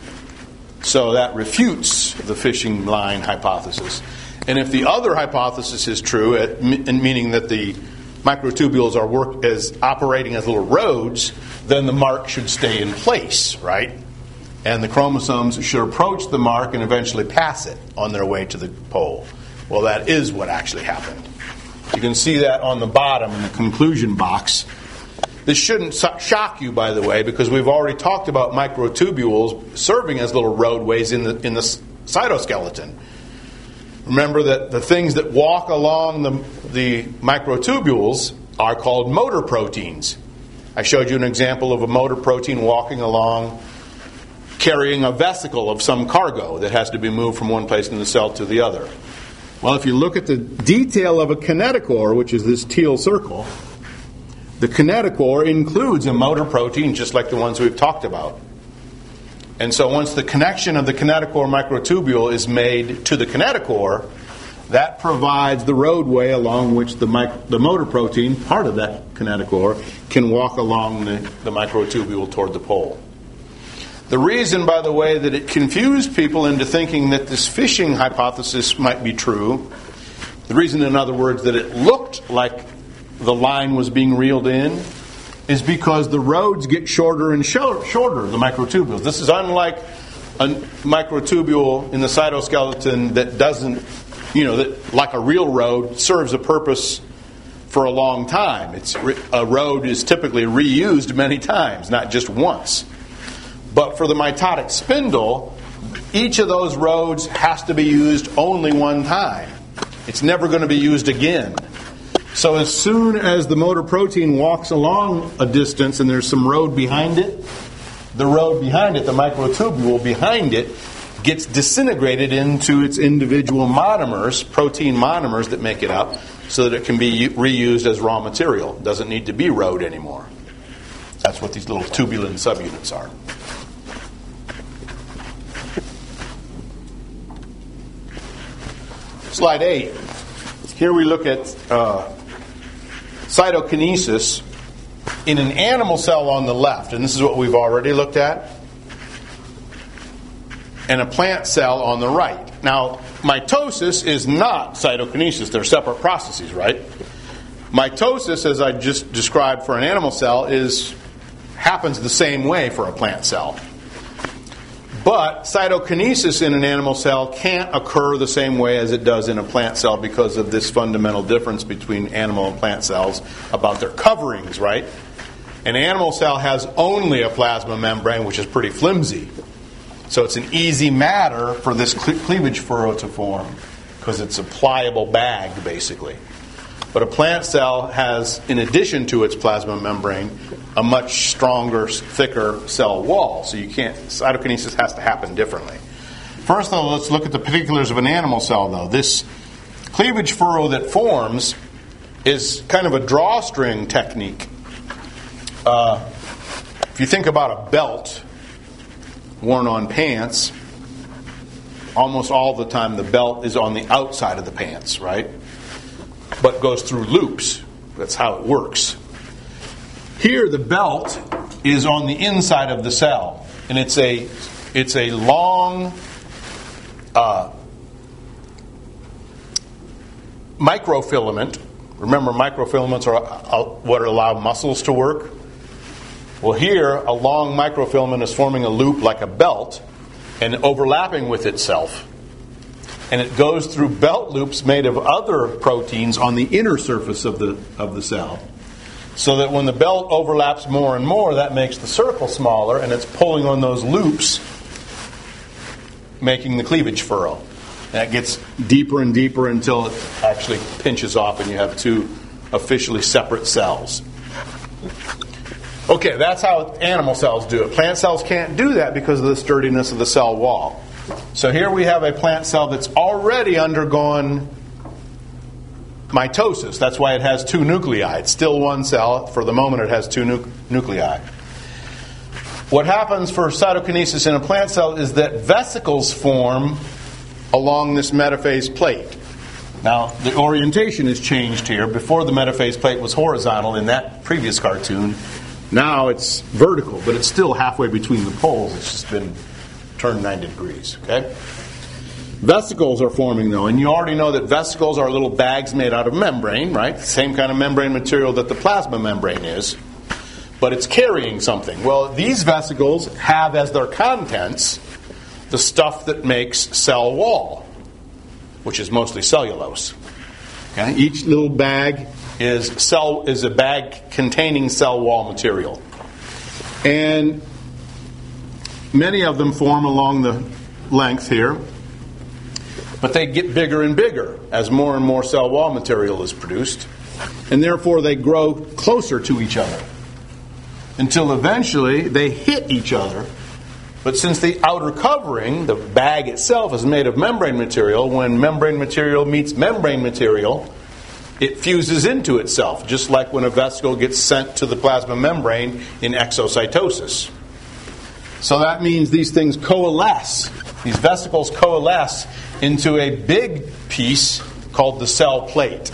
So that refutes the fishing line hypothesis. And if the other hypothesis is true, it, meaning that the microtubules are work as operating as little roads, then the mark should stay in place, right? And the chromosomes should approach the mark and eventually pass it on their way to the pole. Well, that is what actually happened. You can see that on the bottom in the conclusion box. This shouldn't shock you, by the way, because we've already talked about microtubules serving as little roadways in the in the cytoskeleton. Remember that the things that walk along the, the microtubules are called motor proteins. I showed you an example of a motor protein walking along, carrying a vesicle of some cargo that has to be moved from one place in the cell to the other. Well, if you look at the detail of a kinetochore, which is this teal circle, the kinetochore includes a motor protein just like the ones we've talked about. And so once the connection of the kinetochore microtubule is made to the kinetochore, that provides the roadway along which the mic- the motor protein, part of that kinetochore, can walk along the, the microtubule toward the pole. The reason, by the way, that it confused people into thinking that this fishing hypothesis might be true, the reason, in other words, that it looked like the line was being reeled in, is because the roads get shorter and shorter, the microtubules. This is unlike a microtubule in the cytoskeleton that doesn't, you know, that like a real road serves a purpose for a long time. It's a road is typically reused many times, not just once. But for the mitotic spindle, each of those roads has to be used only one time. It's never going to be used again. So as soon as the motor protein walks along a distance and there's some road behind it, the road behind it, the microtubule behind it, gets disintegrated into its individual monomers, protein monomers that make it up, so that it can be reused as raw material. It doesn't need to be road anymore. That's what these little tubulin subunits are. Slide eight. Here we look at uh, cytokinesis in an animal cell on the left, and this is what we've already looked at, and a plant cell on the right. Now, mitosis is not cytokinesis. They're separate processes, right? Mitosis, as I just described for an animal cell, is happens the same way for a plant cell. But cytokinesis in an animal cell can't occur the same way as it does in a plant cell because of this fundamental difference between animal and plant cells about their coverings, right? An animal cell has only a plasma membrane, which is pretty flimsy. So it's an easy matter for this cleavage furrow to form because it's a pliable bag, basically. But a plant cell has, in addition to its plasma membrane, a much stronger, thicker cell wall. So you can't, cytokinesis has to happen differently. First, though, let's look at the particulars of an animal cell, though. This cleavage furrow that forms is kind of a drawstring technique. Uh, if you think about a belt worn on pants, almost all the time the belt is on the outside of the pants, right? But goes through loops. That's how it works. Here, the belt is on the inside of the cell, and it's a it's a long uh, microfilament. Remember, microfilaments are uh, what allow muscles to work. Well, here, a long microfilament is forming a loop like a belt and overlapping with itself. And it goes through belt loops made of other proteins on the inner surface of the of the cell. So that when the belt overlaps more and more, that makes the circle smaller, and it's pulling on those loops, making the cleavage furrow. And it gets deeper and deeper until it actually pinches off and you have two officially separate cells. Okay, that's how animal cells do it. Plant cells can't do that because of the sturdiness of the cell wall. So here we have a plant cell that's already undergone mitosis. That's why it has two nuclei. It's still one cell. For the moment, it has two nu- nuclei. What happens for cytokinesis in a plant cell is that vesicles form along this metaphase plate. Now, the orientation has changed here. Before, the metaphase plate was horizontal in that previous cartoon. Now it's vertical, but it's still halfway between the poles. It's just been turned ninety degrees. Okay? Vesicles are forming, though, and you already know that vesicles are little bags made out of membrane, right? The same kind of membrane material that the plasma membrane is, but it's carrying something. Well, these vesicles have as their contents the stuff that makes cell wall, which is mostly cellulose. Okay? Each little bag is cell is a bag containing cell wall material, and many of them form along the length here. But they get bigger and bigger as more and more cell wall material is produced. And therefore they grow closer to each other. Until eventually they hit each other. But since the outer covering, the bag itself, is made of membrane material, when membrane material meets membrane material, it fuses into itself. Just like when a vesicle gets sent to the plasma membrane in exocytosis. So that means these things coalesce. These vesicles coalesce into a big piece called the cell plate.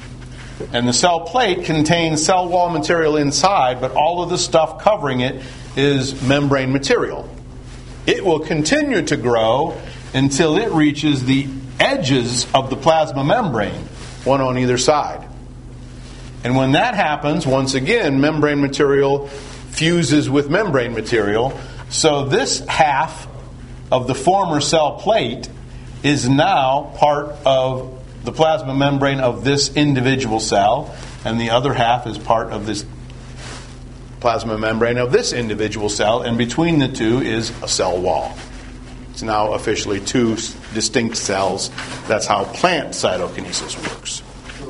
And the cell plate contains cell wall material inside, but all of the stuff covering it is membrane material. It will continue to grow until it reaches the edges of the plasma membrane, one on either side. And when that happens, once again, membrane material fuses with membrane material. So this half of the former cell plate is now part of the plasma membrane of this individual cell, and the other half is part of this plasma membrane of this individual cell, and between the two is a cell wall. It's now officially two distinct cells. That's how plant cytokinesis works.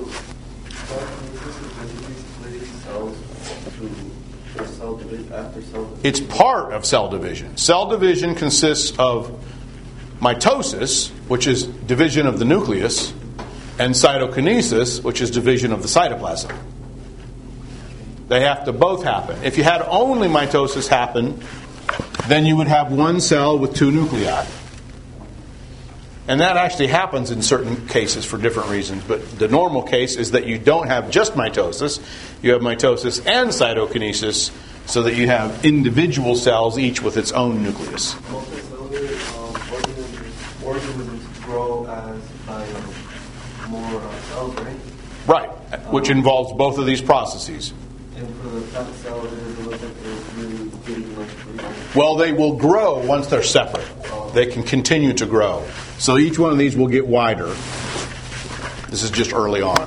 It's part of cell division. Cell division consists of mitosis, which is division of the nucleus, and cytokinesis, which is division of the cytoplasm. They have to both happen. If you had only mitosis happen, then you would have one cell with two nuclei. And that actually happens in certain cases for different reasons. But the normal case is that you don't have just mitosis. You have mitosis and cytokinesis, so that you have individual cells, each with its own nucleus. Multicellular um, organisms, organisms grow as by um, more uh, cells, right? Right, which um, involves both of these processes. And for the plant cell, it doesn't look like it's really getting much food. Well, they will grow once they're separate. They can continue to grow. So each one of these will get wider. This is just early on.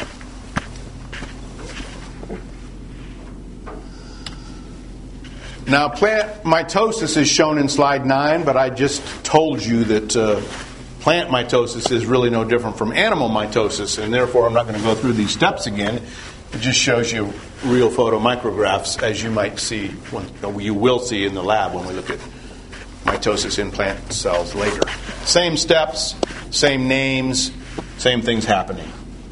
Now, plant mitosis is shown in slide nine, but I just told you that uh, plant mitosis is really no different from animal mitosis, and therefore I'm not going to go through these steps again. It just shows you real photomicrographs, as you might see, when, you will see in the lab when we look at mitosis in plant cells later. Same steps, same names, same things happening.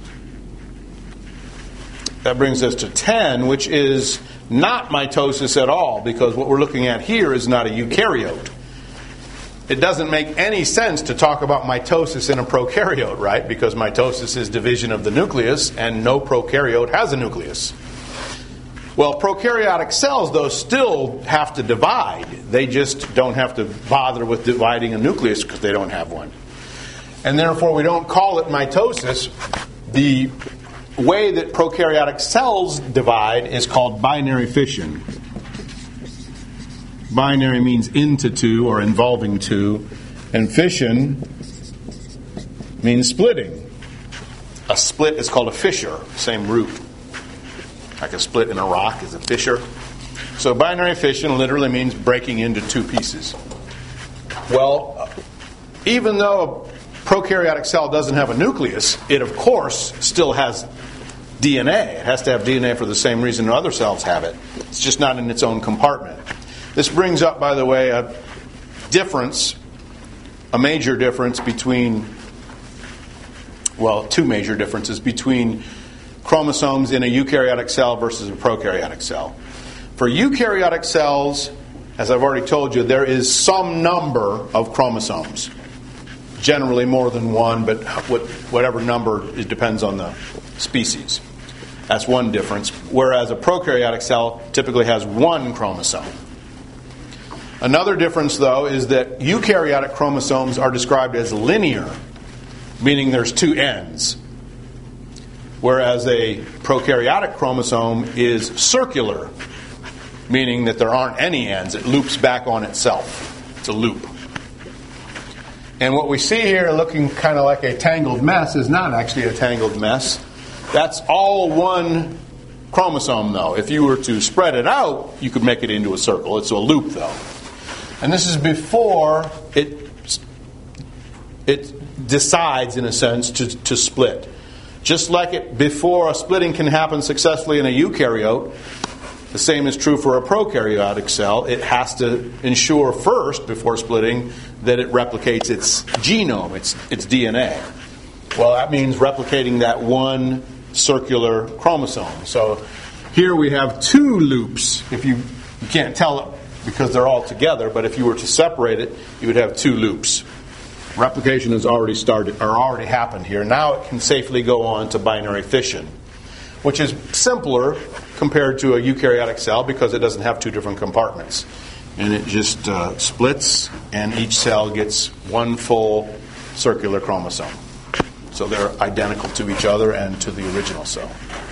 That brings us to ten, which is not mitosis at all, because what we're looking at here is not a eukaryote. It doesn't make any sense to talk about mitosis in a prokaryote, right? Because mitosis is division of the nucleus, and no prokaryote has a nucleus. Well, prokaryotic cells, though, still have to divide. They just don't have to bother with dividing a nucleus because they don't have one. And therefore, we don't call it mitosis. The way that prokaryotic cells divide is called binary fission. Binary means into two or involving two, and fission means splitting. A split is called a fissure, same root. Like a split in a rock is a fissure. So binary fission literally means breaking into two pieces. Well, even though a prokaryotic cell doesn't have a nucleus, it of course still has D N A. It has to have D N A for the same reason other cells have it. It's just not in its own compartment. This brings up, by the way, a difference, a major difference between, well, two major differences between chromosomes in a eukaryotic cell versus a prokaryotic cell. For eukaryotic cells, as I've already told you, there is some number of chromosomes. Generally more than one, but whatever number, it depends on the species. That's one difference. Whereas a prokaryotic cell typically has one chromosome. Another difference, though, is that eukaryotic chromosomes are described as linear, meaning there's two ends. Whereas a prokaryotic chromosome is circular, meaning that there aren't any ends. It loops back on itself. It's a loop. And what we see here looking kind of like a tangled mess is not actually a tangled mess. That's all one chromosome, though. If you were to spread it out, you could make it into a circle. It's a loop, though. And this is before it it decides, in a sense, to, to split. Just like it before a splitting can happen successfully in a eukaryote, the same is true for a prokaryotic cell. It has to ensure first, before splitting, that it replicates its genome, its, its D N A. Well, that means replicating that one circular chromosome. So here we have two loops. If you, you can't tell it because they're all together, but if you were to separate it, you would have two loops. Replication has already started, or already happened here. Now it can safely go on to binary fission. which is simpler compared to a eukaryotic cell because it doesn't have two different compartments. And it just uh, splits, and each cell gets one full circular chromosome. So they're identical to each other and to the original cell.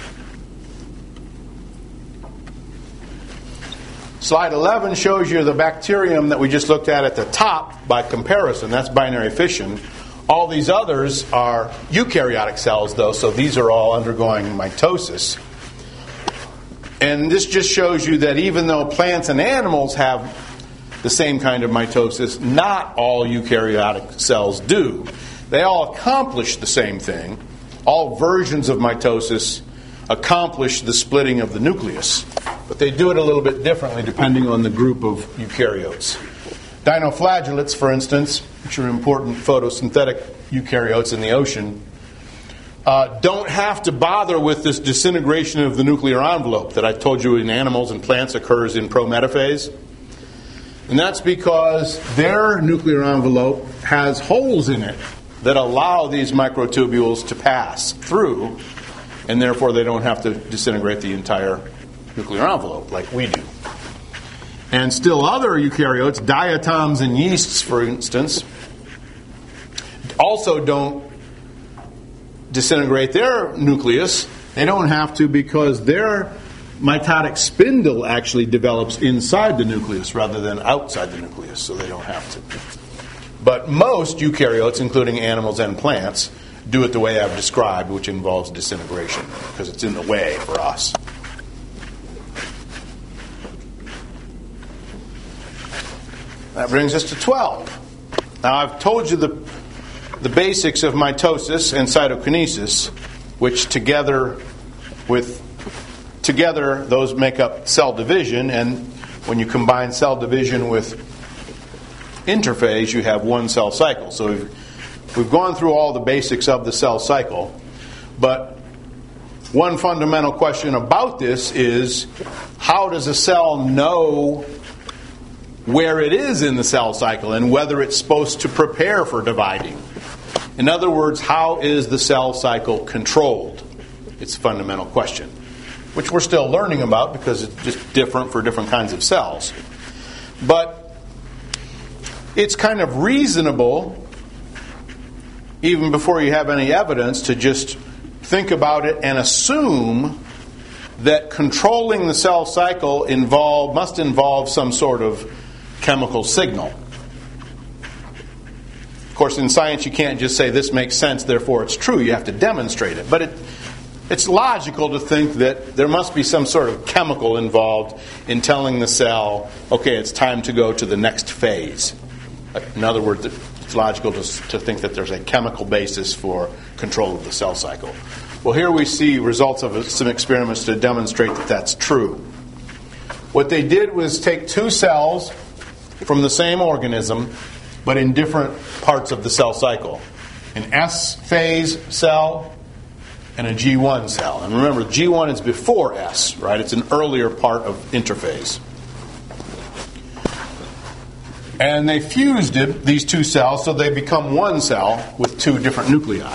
Slide eleven shows you the bacterium that we just looked at at the top by comparison. That's binary fission. All these others are eukaryotic cells, though, so these are all undergoing mitosis. And this just shows you that even though plants and animals have the same kind of mitosis, not all eukaryotic cells do. They all accomplish the same thing. All versions of mitosis accomplish the splitting of the nucleus. But they do it a little bit differently depending on the group of eukaryotes. Dinoflagellates, for instance, which are important photosynthetic eukaryotes in the ocean, uh, don't have to bother with this disintegration of the nuclear envelope that I told you in animals and plants occurs in prometaphase. And that's because their nuclear envelope has holes in it that allow these microtubules to pass through, and therefore they don't have to disintegrate the entire nuclear envelope like we do. And still other eukaryotes, diatoms and yeasts, for instance, also don't disintegrate their nucleus. They don't have to because their mitotic spindle actually develops inside the nucleus rather than outside the nucleus, so they don't have to. But most eukaryotes, including animals and plants, do it the way I've described, which involves disintegration, because it's in the way for us. That brings us to twelve. Now, I've told you the, the basics of mitosis and cytokinesis, which together with together those make up cell division, and when you combine cell division with interphase, you have one cell cycle. So we've, we've gone through all the basics of the cell cycle, but one fundamental question about this is, how does a cell know where it is in the cell cycle and whether it's supposed to prepare for dividing? In other words, how is the cell cycle controlled? It's a fundamental question, which we're still learning about because it's just different for different kinds of cells. But it's kind of reasonable, even before you have any evidence, to just think about it and assume that controlling the cell cycle involve, must involve some sort of chemical signal. Of course, in science you can't just say this makes sense, therefore it's true. You have to demonstrate it. But it, it's logical to think that there must be some sort of chemical involved in telling the cell, okay, it's time to go to the next phase. In other words, it's logical to, to think that there's a chemical basis for control of the cell cycle. Well, here we see results of some experiments to demonstrate that that's true. What they did was take two cells from the same organism, but in different parts of the cell cycle. An S phase cell and a G one cell. And remember, G one is before S, right? It's an earlier part of interphase. And they fused it, these two cells, so they become one cell with two different nuclei.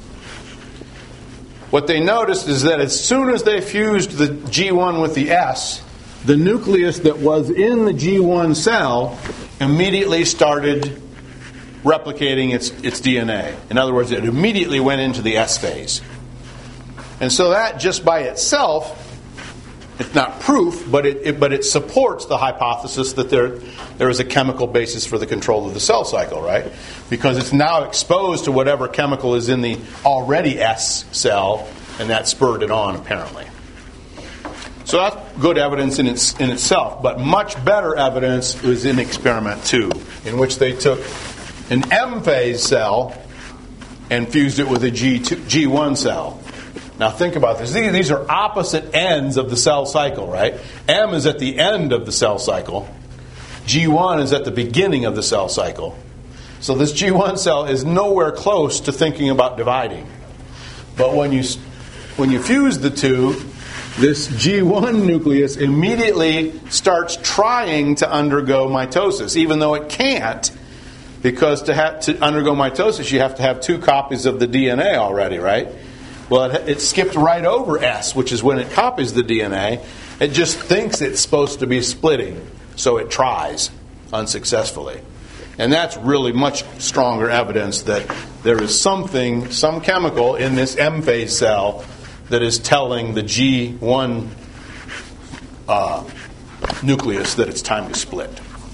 What they noticed is that as soon as they fused the G one with the S, the nucleus that was in the G one cell immediately started replicating its, its D N A. In other words, it immediately went into the S phase. And so that just by itself, it's not proof, but it, it but it supports the hypothesis that there there is a chemical basis for the control of the cell cycle, right? Because it's now exposed to whatever chemical is in the already S cell, and that spurred it on, apparently. So that's good evidence in its in itself, but much better evidence was in experiment two, in which they took an M phase cell and fused it with a G two, G one cell. Now think about this. These are opposite ends of the cell cycle, right? M is at the end of the cell cycle. G one is at the beginning of the cell cycle. So this G one cell is nowhere close to thinking about dividing. But when you when you fuse the two, this G one nucleus immediately starts trying to undergo mitosis, even though it can't, because to have to undergo mitosis, you have to have two copies of the D N A already, right? Well, it, it skipped right over S, which is when it copies the D N A. It just thinks it's supposed to be splitting, so it tries unsuccessfully. And that's really much stronger evidence that there is something, some chemical in this M phase cell that is telling the G one uh, nucleus that it's time to split.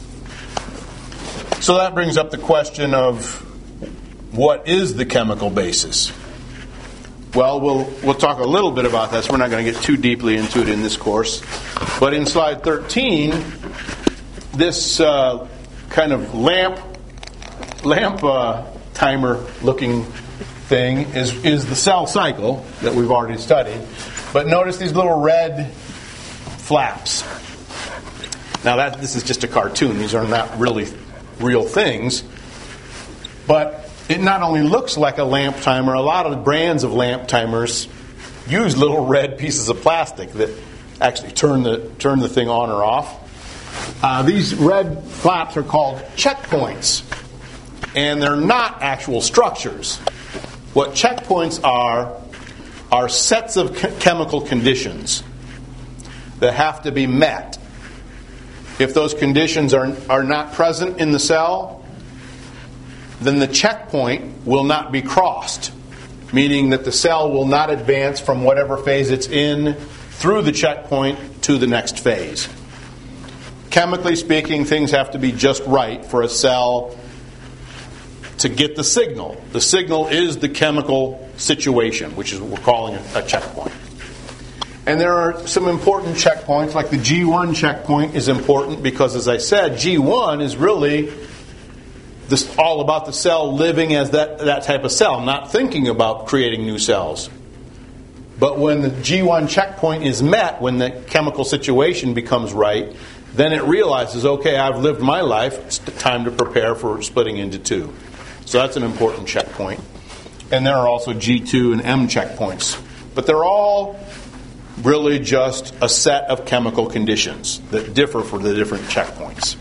So that brings up the question of what is the chemical basis? Well, we'll we'll talk a little bit about this. We're not going to get too deeply into it in this course. But in slide thirteen, this uh, kind of lamp lamp uh, timer looking thing is is the cell cycle that we've already studied. But notice these little red flaps. Now that this is just a cartoon. These are not really real things. But it not only looks like a lamp timer, a lot of the brands of lamp timers use little red pieces of plastic that actually turn the turn the thing on or off. Uh, these red flaps are called checkpoints, and they're not actual structures. What checkpoints are are sets of ch- chemical conditions that have to be met. If those conditions are are not present in the cell, then the checkpoint will not be crossed, meaning that the cell will not advance from whatever phase it's in through the checkpoint to the next phase. Chemically speaking, things have to be just right for a cell to get the signal. The signal is the chemical situation, which is what we're calling a checkpoint. And there are some important checkpoints, like the G one checkpoint is important because, as I said, G one is really this all about the cell living as that, that type of cell, not thinking about creating new cells. But when the G one checkpoint is met, when the chemical situation becomes right, then it realizes, okay, I've lived my life, it's time to prepare for splitting into two. So that's an important checkpoint. And there are also G two and M checkpoints. But they're all really just a set of chemical conditions that differ for the different checkpoints.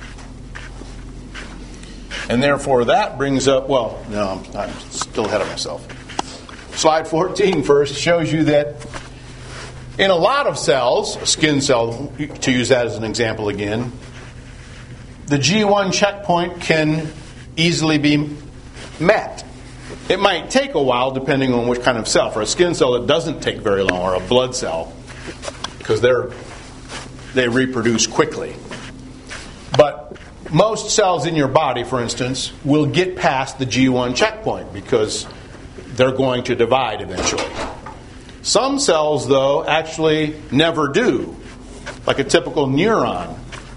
And therefore that brings up, well, no, I'm, I'm still ahead of myself. Slide fourteen first shows you that in a lot of cells, a skin cell, to use that as an example again, the G one checkpoint can easily be met. It might take a while depending on which kind of cell. For a skin cell, it doesn't take very long, or a blood cell, because they're they reproduce quickly. But most cells in your body, for instance, will get past the G one checkpoint because they're going to divide eventually. Some cells, though, actually never do. Like a typical neuron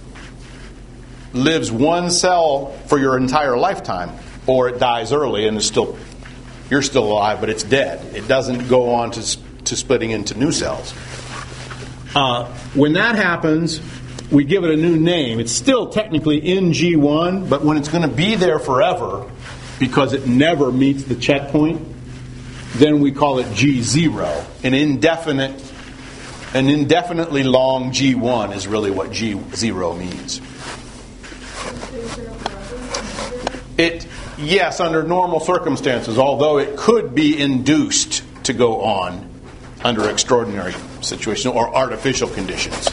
lives one cell for your entire lifetime, or it dies early and is still you're still alive, but it's dead. It doesn't go on to to splitting into new cells. Uh, when that happens, we give it a new name. It's still technically in G one, but when it's going to be there forever because it never meets the checkpoint, then we call it G zero. An indefinite, an indefinitely long G one is really what G zero means. It, yes, under normal circumstances, although it could be induced to go on under extraordinary situations or artificial conditions.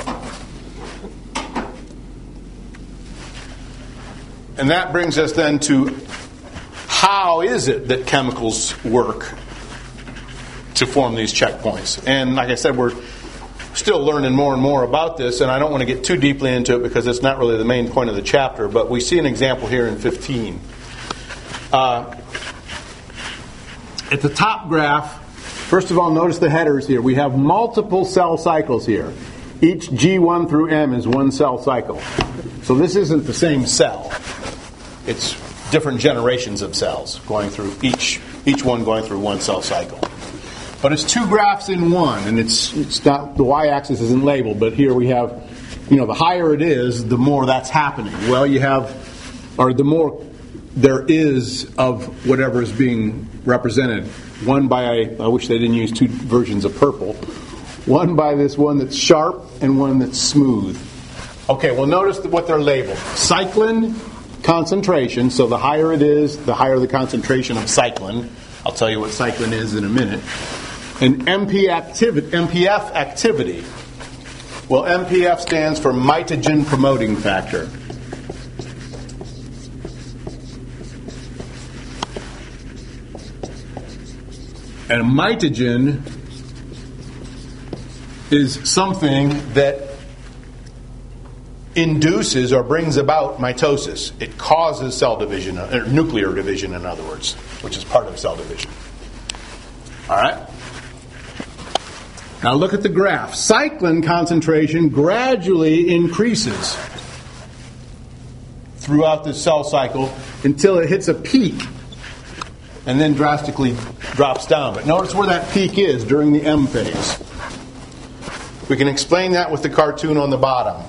And that brings us then to how is it that chemicals work to form these checkpoints. And like I said, we're still learning more and more about this, and I don't want to get too deeply into it because it's not really the main point of the chapter, but we see an example here in fifteen. Uh, at the top graph, first of all, notice the headers here. We have multiple cell cycles here. Each G one through M is one cell cycle. So this isn't the same cell. It's different generations of cells going through each each one going through one cell cycle. But it's two graphs in one, and it's it's not the y-axis isn't labeled, but here we have, you know, the higher it is, the more that's happening. Well, you have, or the more there is of whatever is being represented. One by, I wish they didn't use two versions of purple. One by this one that's sharp and one that's smooth. Okay, well, notice what they're labeled. Cyclin concentration, so the higher it is, the higher the concentration of cyclin. I'll tell you what cyclin is in a minute. an M P activity, M P F activity. Well, M P F stands for mitogen promoting factor. And a mitogen is something that induces or brings about mitosis. It causes cell division, or nuclear division, in other words, which is part of cell division. All right? Now look at the graph. Cyclin concentration gradually increases throughout the cell cycle until it hits a peak and then drastically drops down. But notice where that peak is during the M phase. We can explain that with the cartoon on the bottom.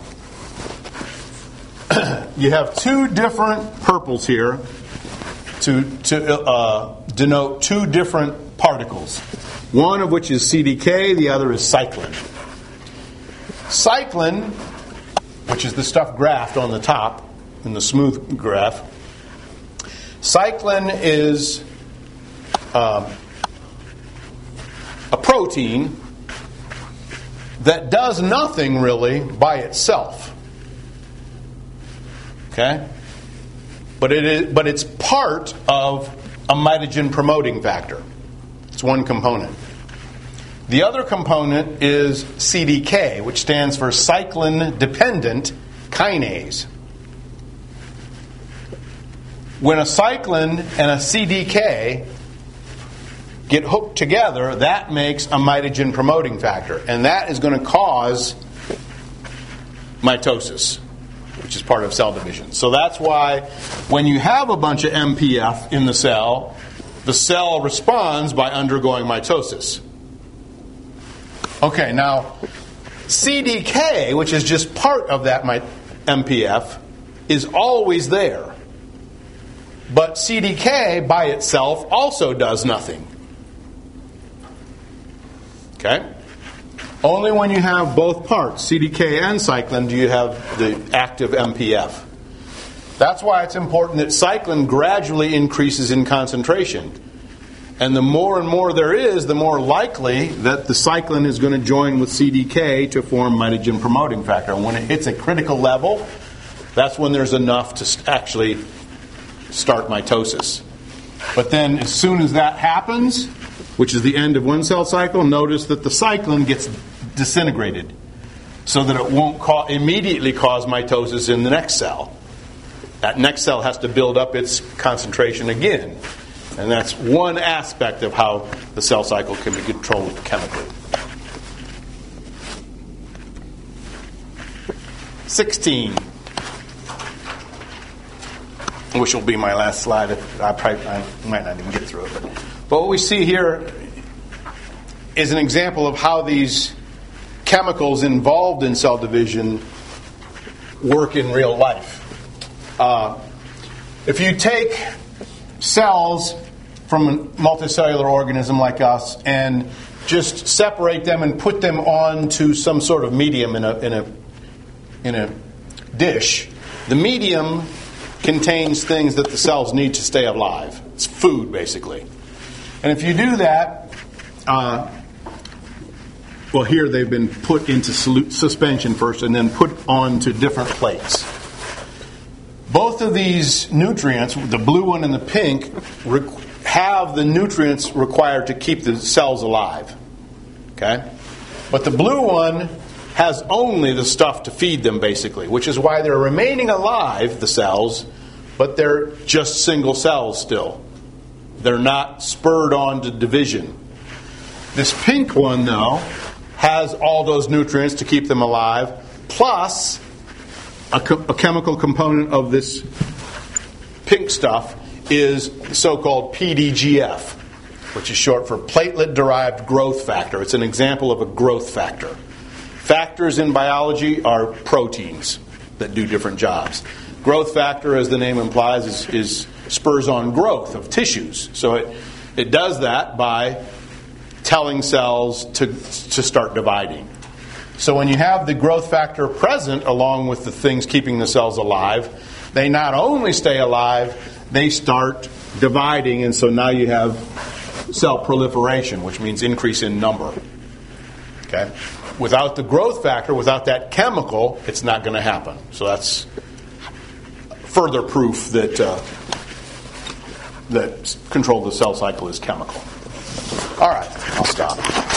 You have two different purples here to, to uh, denote two different particles. One of which is C D K, the other is cyclin. Cyclin, which is the stuff graphed on the top in the smooth graph, cyclin is um, a protein that does nothing really by itself. Okay? But it is, but it's part of a mitogen promoting factor. It's one component. The other component is C D K, which stands for cyclin-dependent kinase. When a cyclin and a C D K get hooked together, that makes a mitogen promoting factor. And that is going to cause mitosis, which is part of cell division. So that's why when you have a bunch of M P F in the cell, the cell responds by undergoing mitosis. Okay, now C D K, which is just part of that M P F, is always there. But C D K by itself also does nothing. Okay? Only when you have both parts, C D K and cyclin, do you have the active M P F. That's why it's important that cyclin gradually increases in concentration. And the more and more there is, the more likely that the cyclin is going to join with C D K to form mitogen promoting factor. And when it hits a critical level, that's when there's enough to actually start mitosis. But then as soon as that happens, which is the end of one cell cycle, notice that the cyclin gets disintegrated so that it won't ca- immediately cause mitosis in the next cell. That next cell has to build up its concentration again. And that's one aspect of how the cell cycle can be controlled chemically. sixteen. Which will be my last slide. I, probably, I might not even get through it. But, but what we see here is an example of how these chemicals involved in cell division work in real life. Uh, if you take cells from a multicellular organism like us and just separate them and put them onto some sort of medium in a in a in a dish, the medium contains things that the cells need to stay alive. It's food, basically. And if you do that, uh, well, here they've been put into suspension first and then put onto different plates. Both of these nutrients, the blue one and the pink, rec- have the nutrients required to keep the cells alive. Okay? But the blue one has only the stuff to feed them, basically, which is why they're remaining alive, the cells, but they're just single cells still. They're not spurred on to division. This pink one, though, has all those nutrients to keep them alive, plus a, co- a chemical component of this pink stuff is so-called P D G F, which is short for platelet-derived growth factor. It's an example of a growth factor. Factors in biology are proteins that do different jobs. Growth factor, as the name implies, is, is spurs on growth of tissues. So it, it does that by telling cells to, to start dividing. So when you have the growth factor present along with the things keeping the cells alive, they not only stay alive, they start dividing, and so now you have cell proliferation, which means increase in number. Okay? Without the growth factor, without that chemical, it's not going to happen. So that's further proof that uh, that control of the cell cycle is chemical. All right, I'll stop.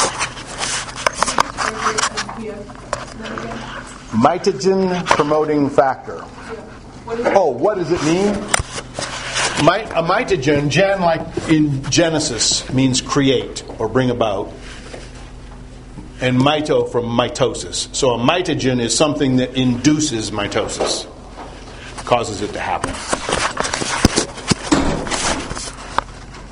Mitogen promoting factor. Oh, what does it mean? My, a mitogen, gen like in Genesis, means create or bring about. And mito from mitosis. So a mitogen is something that induces mitosis, causes it to happen.